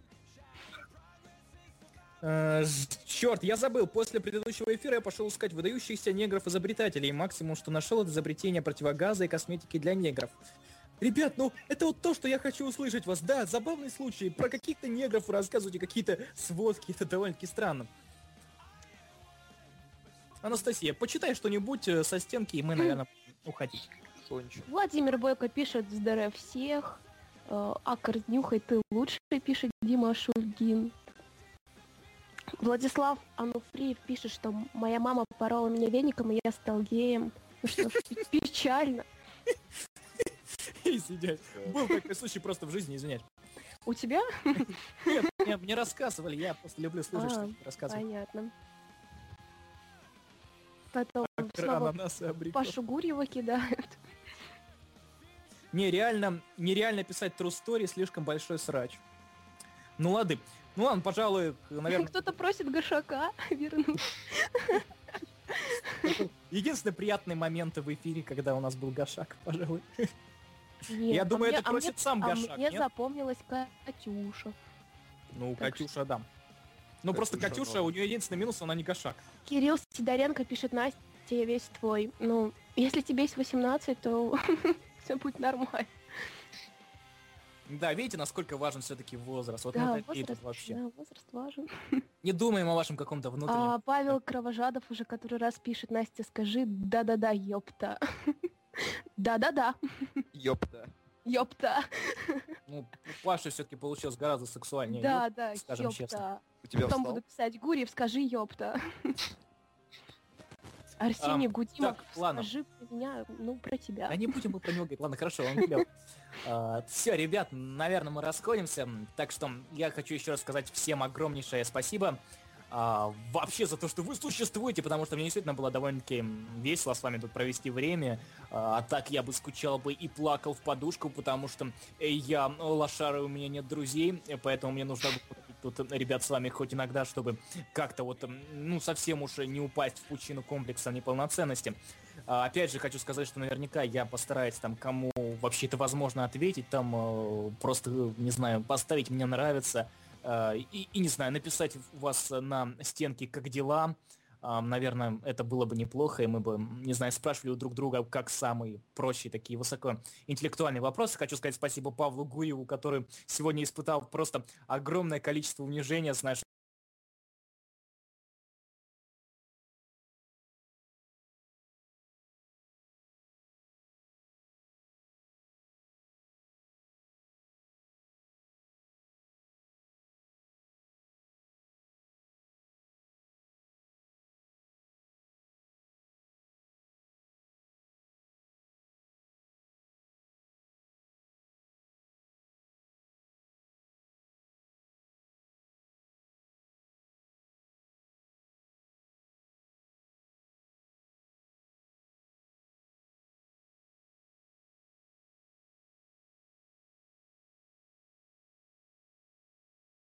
Черт, я забыл. После предыдущего эфира я пошел искать выдающихся негров-изобретателей. Максимум, что нашел, это изобретение противогаза и косметики для негров. Ребят, ну это вот то, что я хочу услышать вас. Да, забавный случай. Про каких-то негров вы рассказываете, какие-то сводки. Это довольно-таки странно. Анастасия, почитай что-нибудь со стенки, и мы, наверное, уходить. Владимир Бойко пишет: здорово всех. Акар, нюхай, ты лучший, пишет Дима Шульгин. Владислав Ануфриев пишет, что моя мама порола меня веником, и я стал геем. Ну что, печально. Извиняюсь. Был такой случай просто в жизни, извиняюсь. У тебя? Нет, мне рассказывали, я просто люблю слушать, что рассказывают. Понятно. Потом Акар, снова ананасы, абрикос. Пашу Гурьева кидают. Нереально писать true story, слишком большой срач. Ну ладно, пожалуй, наверное... Кто-то просит Гашака вернуть. Единственные приятные моменты в эфире, когда у нас был Гашак, пожалуй. Нет, Я думаю, это просит сам Гашак, мне нет? запомнилась Катюша. Ну, Так Катюша, да. Ну, просто Катюша, у нее единственный минус, она не Гашак. Кирилл Сидоренко пишет: Настя, я весь твой. Ну, если тебе есть 18, то все будет нормально. Да, видите, насколько важен все-таки возраст. Вот Да, мы такие тут возраст, вообще. да, возраст важен. Не думаем о вашем каком-то внутреннем. Павел Кровожадов уже который раз пишет: Настя, скажи да-да-да, ёпта. Да-да-да, Ёпта. ёпта. Ну, у Паши все-таки получилось гораздо сексуальнее. Да, да, скажем честно. ёпта. У тебя Потом встал? буду писать: Гурьев, скажи ёпта. Арсений Гудимов, так, ладно. скажи про меня, ну, про тебя. Да не будем мы про него говорить. Ладно, хорошо, он клёв. Все, ребят, наверное, мы расходимся. Так что я хочу еще раз сказать всем огромнейшее спасибо. Вообще за то, что вы существуете, потому что мне действительно было довольно-таки весело с вами тут провести время. А так я бы скучал бы и плакал в подушку, потому что я лошара, у меня нет друзей, поэтому мне нужно тут, ребят, с вами хоть иногда, чтобы как-то вот, ну, совсем уж не упасть в пучину комплекса неполноценности. Опять же, хочу сказать, что наверняка я постараюсь там, кому вообще это возможно, ответить, там просто, не знаю, поставить «мне нравится», и не знаю, написать у вас на стенке «как дела». Наверное, это было бы неплохо, и мы бы, не знаю, спрашивали у друг друга, как самые прочие такие высокоинтеллектуальные вопросы. Хочу сказать спасибо Павлу Гурьеву, который сегодня испытал просто огромное количество унижения, знаешь,